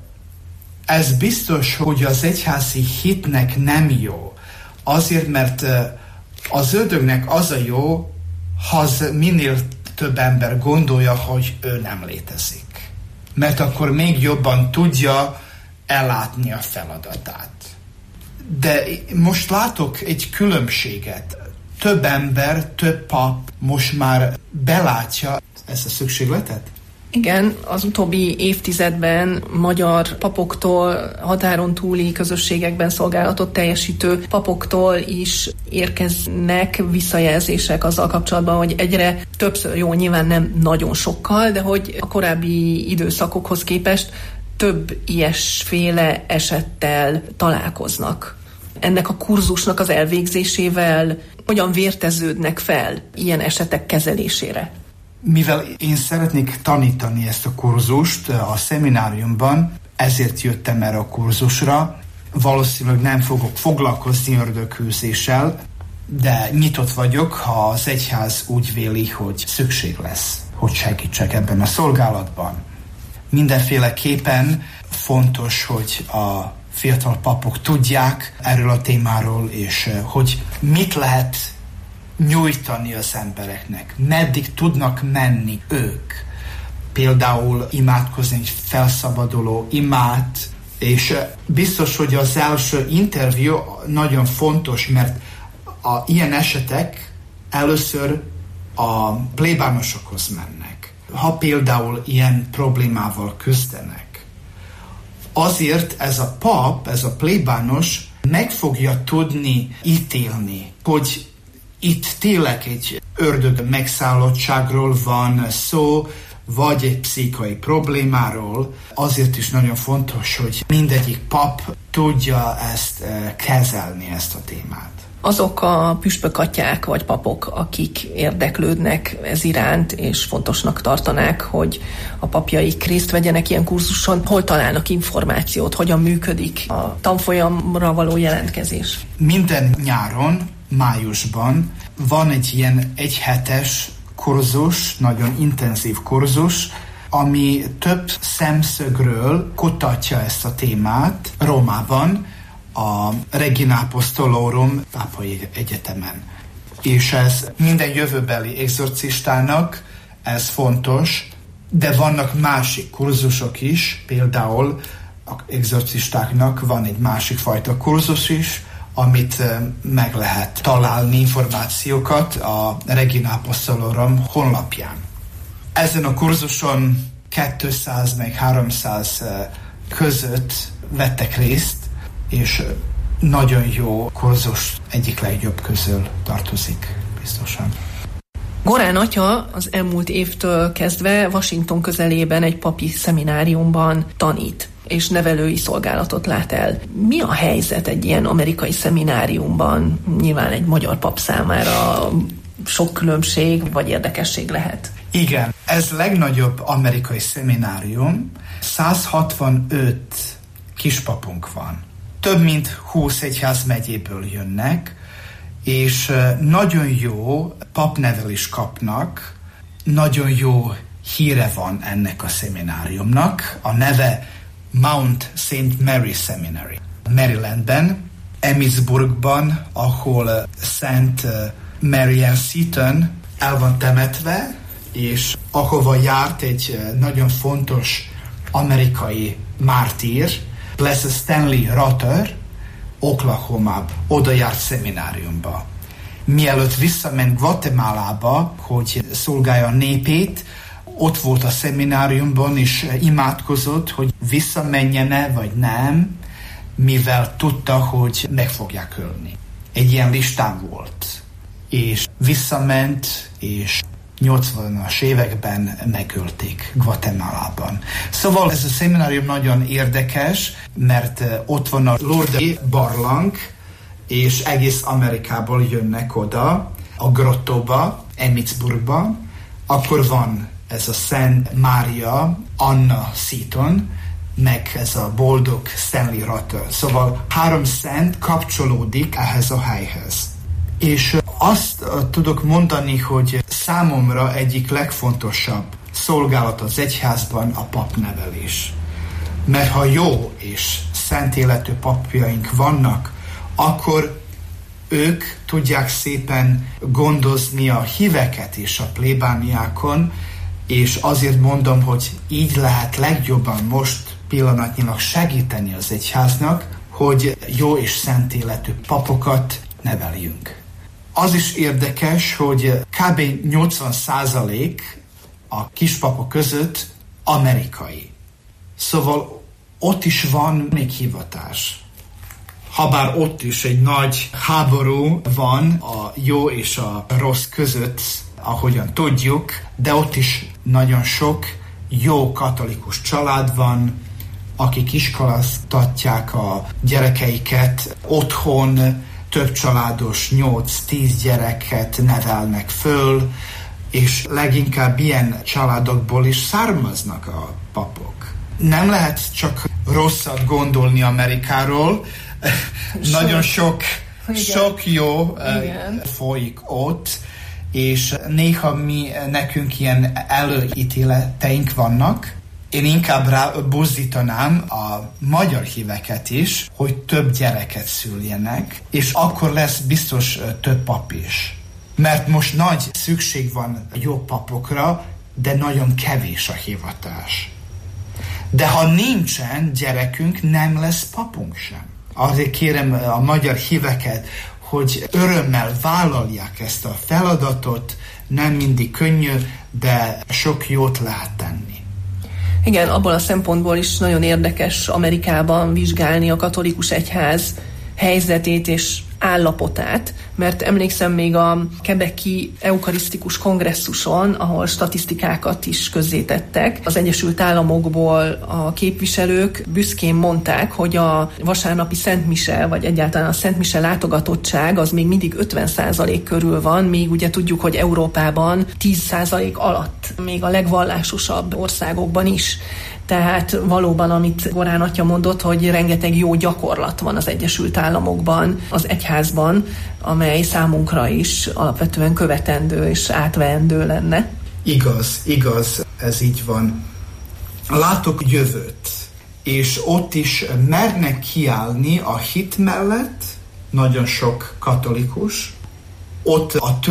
ez biztos, hogy az egyházi hitnek nem jó. Azért, mert az ördögnek az a jó, ha az minél több ember gondolja, hogy ő nem létezik. Mert akkor még jobban tudja ellátni a feladatát. De most látok egy különbséget. Több ember, több pap most már belátja ezt a szükségletet? Igen, az utóbbi évtizedben magyar papoktól, határon túli közösségekben szolgálatot teljesítő papoktól is érkeznek visszajelzések azzal kapcsolatban, hogy egyre többször, jó, nyilván nem nagyon sokkal, de hogy a korábbi időszakokhoz képest több ilyesféle esettel találkoznak. Ennek a kurzusnak az elvégzésével hogyan vérteződnek fel ilyen esetek kezelésére? Mivel én szeretnék tanítani ezt a kurzust a szemináriumban, ezért jöttem erre a kurzusra. Valószínűleg nem fogok foglalkozni ördöghűzéssel, de nyitott vagyok, ha az egyház úgy véli, hogy szükség lesz, hogy segítsek ebben a szolgálatban. Mindenféleképpen fontos, hogy a fiatal papok tudják erről a témáról, és hogy mit lehet nyújtani az embereknek, meddig tudnak menni ők. Például imádkozni egy felszabaduló imát, és biztos, hogy az első interjú nagyon fontos, mert ilyen esetek először a plébánosokhoz mennek. Ha például ilyen problémával küzdenek, azért ez a pap, ez a plébános meg fogja tudni ítélni, hogy itt tényleg egy ördög megszállottságról van szó, vagy egy pszichai problémáról. Azért is nagyon fontos, hogy mindegyik pap tudja ezt kezelni, ezt a témát. Azok a püspökatyák vagy papok, akik érdeklődnek ez iránt, és fontosnak tartanák, hogy a papjaik részt vegyenek ilyen kurzuson, hol találnak információt, hogyan működik a tanfolyamra való jelentkezés? Minden nyáron, májusban van egy ilyen egyhetes kurzus, nagyon intenzív kurzus, ami több szemszögről kutatja ezt a témát Rómában, a Regina Apostolorum Pápai Egyetemen. És ez minden jövőbeli exorcistának ez fontos, de vannak másik kurzusok is, például az exorcistáknak van egy másik fajta kurzus is, amit meg lehet találni információkat a Regina Apostolorum honlapján. Ezen a kurzuson 200 meg 300 között vettek részt, és nagyon jó kurzus, egyik legjobb közül tartozik biztosan. Gorán atya az elmúlt évtől kezdve Washington közelében egy papi szemináriumban tanít, és nevelői szolgálatot lát el. Mi a helyzet egy ilyen amerikai szemináriumban? Nyilván egy magyar pap számára sok különbség vagy érdekesség lehet. Igen, ez legnagyobb amerikai szeminárium. 165 kispapunk van. Több mint 20 egyházmegyéből jönnek, és nagyon jó papnevelést kapnak, nagyon jó híre van ennek a szemináriumnak. A neve Mount St. Mary Seminary. Marylandben, Emmitsburgban, ahol Szent Mary Ann Seton el van temetve, és ahova járt egy nagyon fontos amerikai mártír, Blessed Stanley Ruther, Oklahoma-ba, oda járt szemináriumba. Mielőtt visszament Guatemalába, hogy szolgálja a népét, ott volt a szemináriumban, és imádkozott, hogy visszamenjene, vagy nem, mivel tudta, hogy meg fogják ölni. Egy ilyen listán volt. És visszament, és 80-as években megölték Guatemalában. Szóval ez a szeminárium nagyon érdekes, mert ott van a Lourdes barlang, és egész Amerikából jönnek oda, a grottóba, Emmitsburgba. Akkor van ez a Szent Mária Anna Seton, meg ez a boldog Stanley Ruther. Szóval 3 szent kapcsolódik ehhez a helyhez. És azt tudok mondani, hogy számomra egyik legfontosabb szolgálat az egyházban a papnevelés. Mert ha jó és szent életű papjaink vannak, akkor ők tudják szépen gondozni a híveket és a plébániákon, és azért mondom, hogy így lehet legjobban most pillanatnyilag segíteni az egyháznak, hogy jó és szent életű papokat neveljünk. Az is érdekes, hogy kb. 80% a kispapok között amerikai. Szóval ott is van még hivatás. Habár ott is egy nagy háború van a jó és a rossz között, ahogyan tudjuk, de ott is nagyon sok jó katolikus család van, akik iskoláztatják a gyerekeiket, otthon több családos 8-10 gyereket nevelnek föl, és leginkább ilyen családokból is származnak a papok. Nem lehet csak rosszat gondolni Amerikáról, nagyon sok jó folyik ott, és néha nekünk ilyen előítéleteink vannak. Én inkább buzdítanám a magyar híveket is, hogy több gyereket szüljenek, és akkor lesz biztos több pap is. Mert most nagy szükség van jó papokra, de nagyon kevés a hivatás. De ha nincsen gyerekünk, nem lesz papunk sem. Azért kérem a magyar híveket, hogy örömmel vállalják ezt a feladatot, nem mindig könnyű, de sok jót lehet tenni. Igen, abból a szempontból is nagyon érdekes Amerikában vizsgálni a katolikus egyház helyzetét és állapotát, mert emlékszem még a quebeci eukarisztikus kongresszuson, ahol statisztikákat is közzétettek, az Egyesült Államokból a képviselők büszkén mondták, hogy a vasárnapi szentmise, vagy egyáltalán a szentmise látogatottság az még mindig 50% körül van, míg ugye tudjuk, hogy Európában 10% alatt, még a legvallásosabb országokban is. Tehát valóban, amit Gorán atya mondott, hogy rengeteg jó gyakorlat van az Egyesült Államokban, az egyházban, amely számunkra is alapvetően követendő és átveendő lenne. Igaz, ez így van. Látok jövőt, és ott is mernek kiállni a hit mellett, nagyon sok katolikus. Ott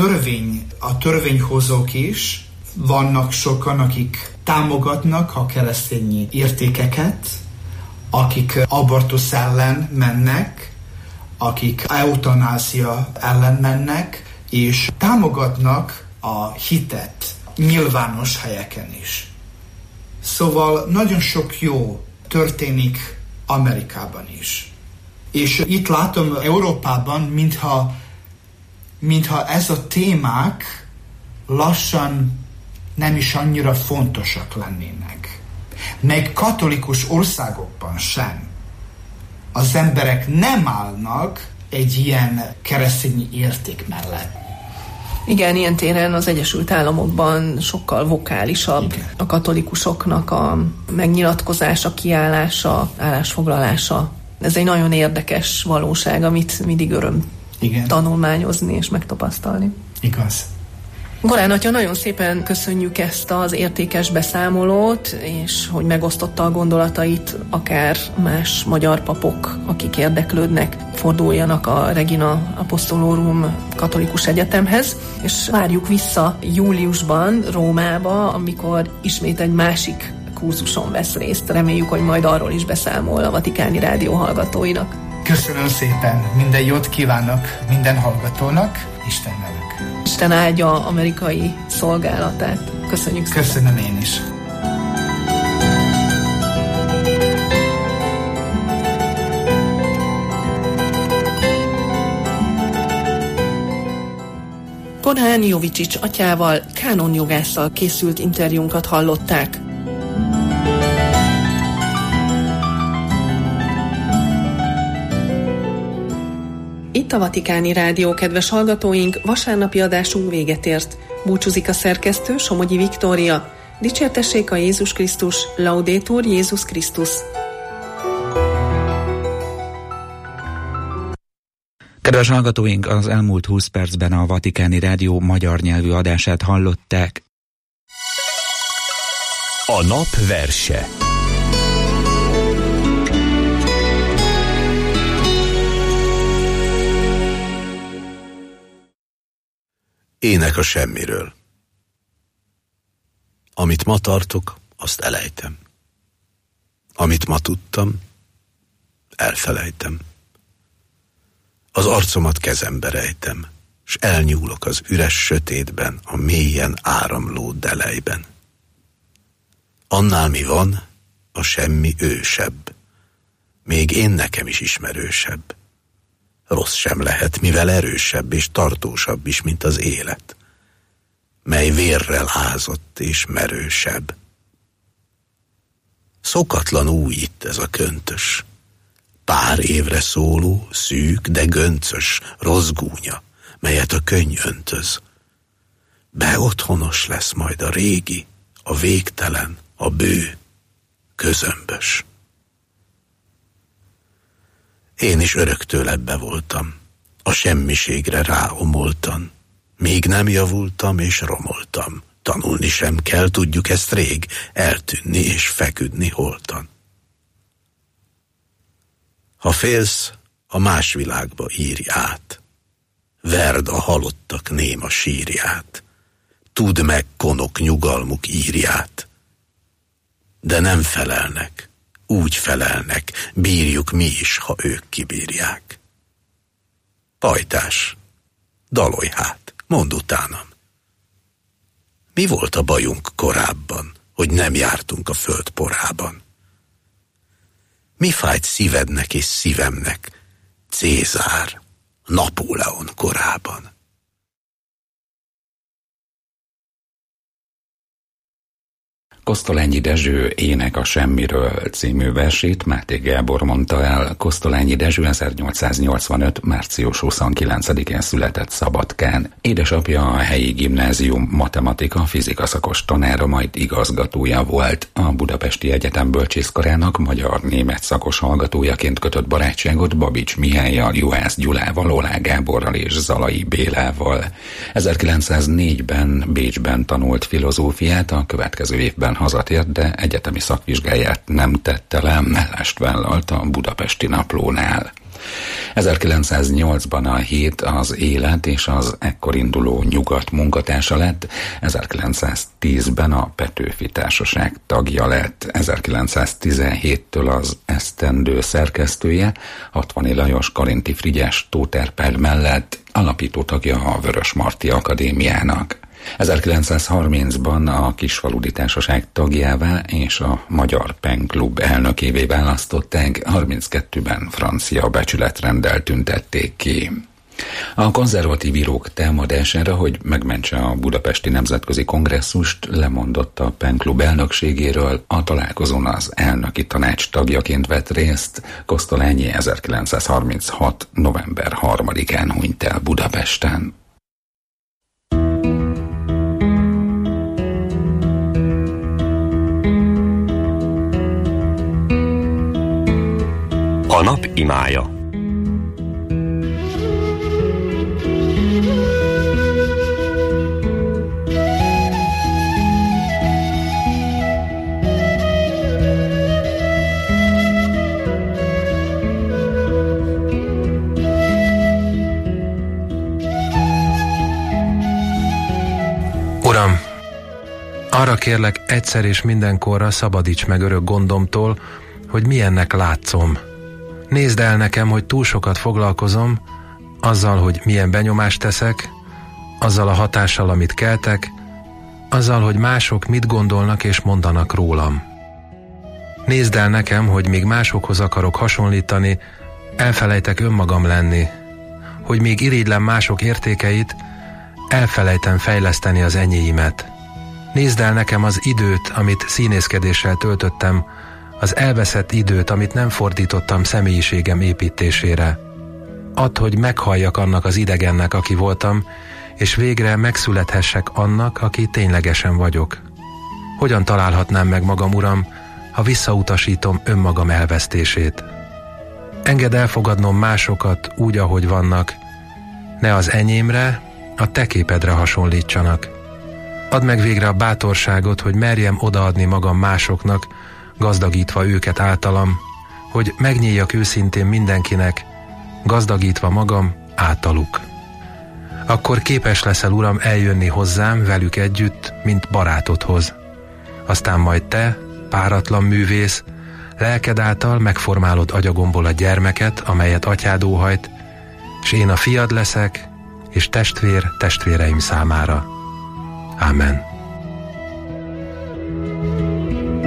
a törvényhozók is, vannak sokan, akik támogatnak a keresztény értékeket, akik abortusz ellen mennek, akik eutanázia ellen mennek, és támogatnak a hitet nyilvános helyeken is. Szóval nagyon sok jó történik Amerikában is. És itt látom Európában, mintha ez a témák lassan nem is annyira fontosak lennének. Meg katolikus országokban sem. Az emberek nem állnak egy ilyen keresztény érték mellett. Igen, ilyen téren az Egyesült Államokban sokkal vokálisabb a katolikusoknak a megnyilatkozása, kiállása, állásfoglalása. Ez egy nagyon érdekes valóság, amit mindig öröm tanulmányozni és megtapasztalni. Igaz. Gorán atya, nagyon szépen köszönjük ezt az értékes beszámolót, és hogy megosztotta a gondolatait, akár más magyar papok, akik érdeklődnek, forduljanak a Regina Apostolorum Katolikus Egyetemhez, és várjuk vissza júliusban Rómába, amikor ismét egy másik kurzuson vesz részt. Reméljük, hogy majd arról is beszámol a Vatikáni Rádió hallgatóinak. Köszönöm szépen, minden jót kívánok minden hallgatónak, Isten velük. Isten áldja amerikai szolgálatát. Köszönjük szépen. Köszönöm én is. Gorán Jovicsics atyával, kánonjogásszal készült interjúnkat hallották. Itt a Vatikáni Rádió, kedves hallgatóink, vasárnapi adásunk véget ért. Búcsúzik a szerkesztő, Somogyi Viktória. Dicsértessék a Jézus Krisztus, Laudetur Jézus Krisztus. Kedves hallgatóink, az elmúlt 20 percben a Vatikáni Rádió magyar nyelvű adását hallották. A nap verse. Ének a semmiről. Amit ma tartok, azt elejtem. Amit ma tudtam, elfelejtem. Az arcomat kezembe rejtem, s elnyúlok az üres sötétben, a mélyen áramló delejben. Annál mi van, a semmi ősebb. Még én nekem is ismerősebb. Rossz sem lehet, mivel erősebb és tartósabb is, mint az élet, mely vérrel ázott és merősebb. Szokatlan új itt ez a köntös, pár évre szóló, szűk, de göncös, rossz gúnya, melyet a könny öntöz. Beotthonos lesz majd a régi, a végtelen, a bő, közömbös. Én is öröktől ebbe voltam, a semmiségre ráomoltan. Még nem javultam és romoltam, tanulni sem kell, tudjuk ezt rég, eltűnni és feküdni holtan. Ha félsz, a más világba írj át, verd a halottak néma sírját, tudd meg konok nyugalmuk írját, de nem felelnek, úgy felelnek, bírjuk mi is, ha ők kibírják. Pajtás, dalolj hát, mondd utánam. Mi volt a bajunk korábban, hogy nem jártunk a föld porában? Mi fájt szívednek és szívemnek, Cézár, Napóleon korában? Kosztolányi Dezső Ének a semmiről című versét Máté Gábor mondta el. Kosztolányi Dezső 1885. március 29-én született Szabadkán. Édesapja a helyi gimnázium matematika-fizika szakos tanára, majd igazgatója volt. A Budapesti Egyetem bölcsészkarának magyar-német szakos hallgatójaként kötött barátságot Babics Mihállyal, Juhász Gyulával, Olá Gáborral és Zalai Bélával. 1904-ben Bécsben tanult filozófiát, a következő évben hazatért, de egyetemi szakvizsgáját nem tette le, mellást vállalt a Budapesti Naplónál. 1908-ban a Hét az Élet és az ekkor induló Nyugat munkatársa lett, 1910-ben a Petőfi Társaság tagja lett, 1917-től az esztendő szerkesztője, Hatvani Lajos, Karinti Frigyes, Tóth Pál mellett alapító tagja a Vörösmarty Akadémiának. 1930-ban a Kisfaludy Társaság tagjává és a Magyar Pen Klub elnökévé választották, 32-ben francia becsületrenddel tüntették ki. A konzervatív írók támadására, hogy megmentse a Budapesti Nemzetközi Kongresszust, lemondott a Pen Klub elnökségéről, a találkozón az elnöki tanács tagjaként vett részt. Kosztolányi 1936. november 3-án hunyt el Budapesten. A nap imája. Uram, arra kérlek egyszer és mindenkorra szabadíts meg örök gondomtól, hogy milyennek látszom. Nézd el nekem, hogy túl sokat foglalkozom azzal, hogy milyen benyomást teszek, azzal a hatással, amit keltek, azzal, hogy mások mit gondolnak és mondanak rólam. Nézd el nekem, hogy míg másokhoz akarok hasonlítani, elfelejtek önmagam lenni, hogy míg irigylem mások értékeit, elfelejtem fejleszteni az enyéimet. Nézd el nekem az időt, amit színészkedéssel töltöttem, az elveszett időt, amit nem fordítottam személyiségem építésére. Add, hogy meghalljak annak az idegennek, aki voltam, és végre megszülethessek annak, aki ténylegesen vagyok. Hogyan találhatnám meg magam, Uram, ha visszautasítom önmagam elvesztését? Engedd elfogadnom másokat úgy, ahogy vannak, ne az enyémre, a te képedre hasonlítsanak. Add meg végre a bátorságot, hogy merjem odaadni magam másoknak, gazdagítva őket általam, hogy megnyíljak őszintén mindenkinek, gazdagítva magam általuk. Akkor képes leszel, Uram, eljönni hozzám velük együtt, mint barátodhoz. Aztán majd te, páratlan művész, lelked által megformálod agyagomból a gyermeket, amelyet atyád óhajt, és én a fiad leszek, és testvér testvéreim számára. Ámen.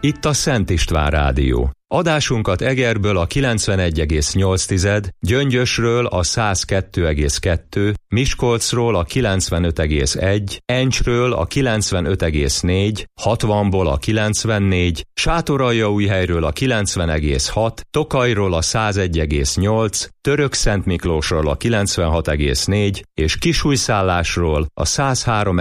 Itt a Szent István Rádió. Adásunkat Egerből a 91,8, Gyöngyösről a 102,2, Miskolcról a 95,1, Encsről a 95,4, 60-ból a 94, Sátoraljaújhelyről a 90,6, Tokajról a 101,8, Törökszentmiklósról a 96,4 és Kisújszállásról a 103,1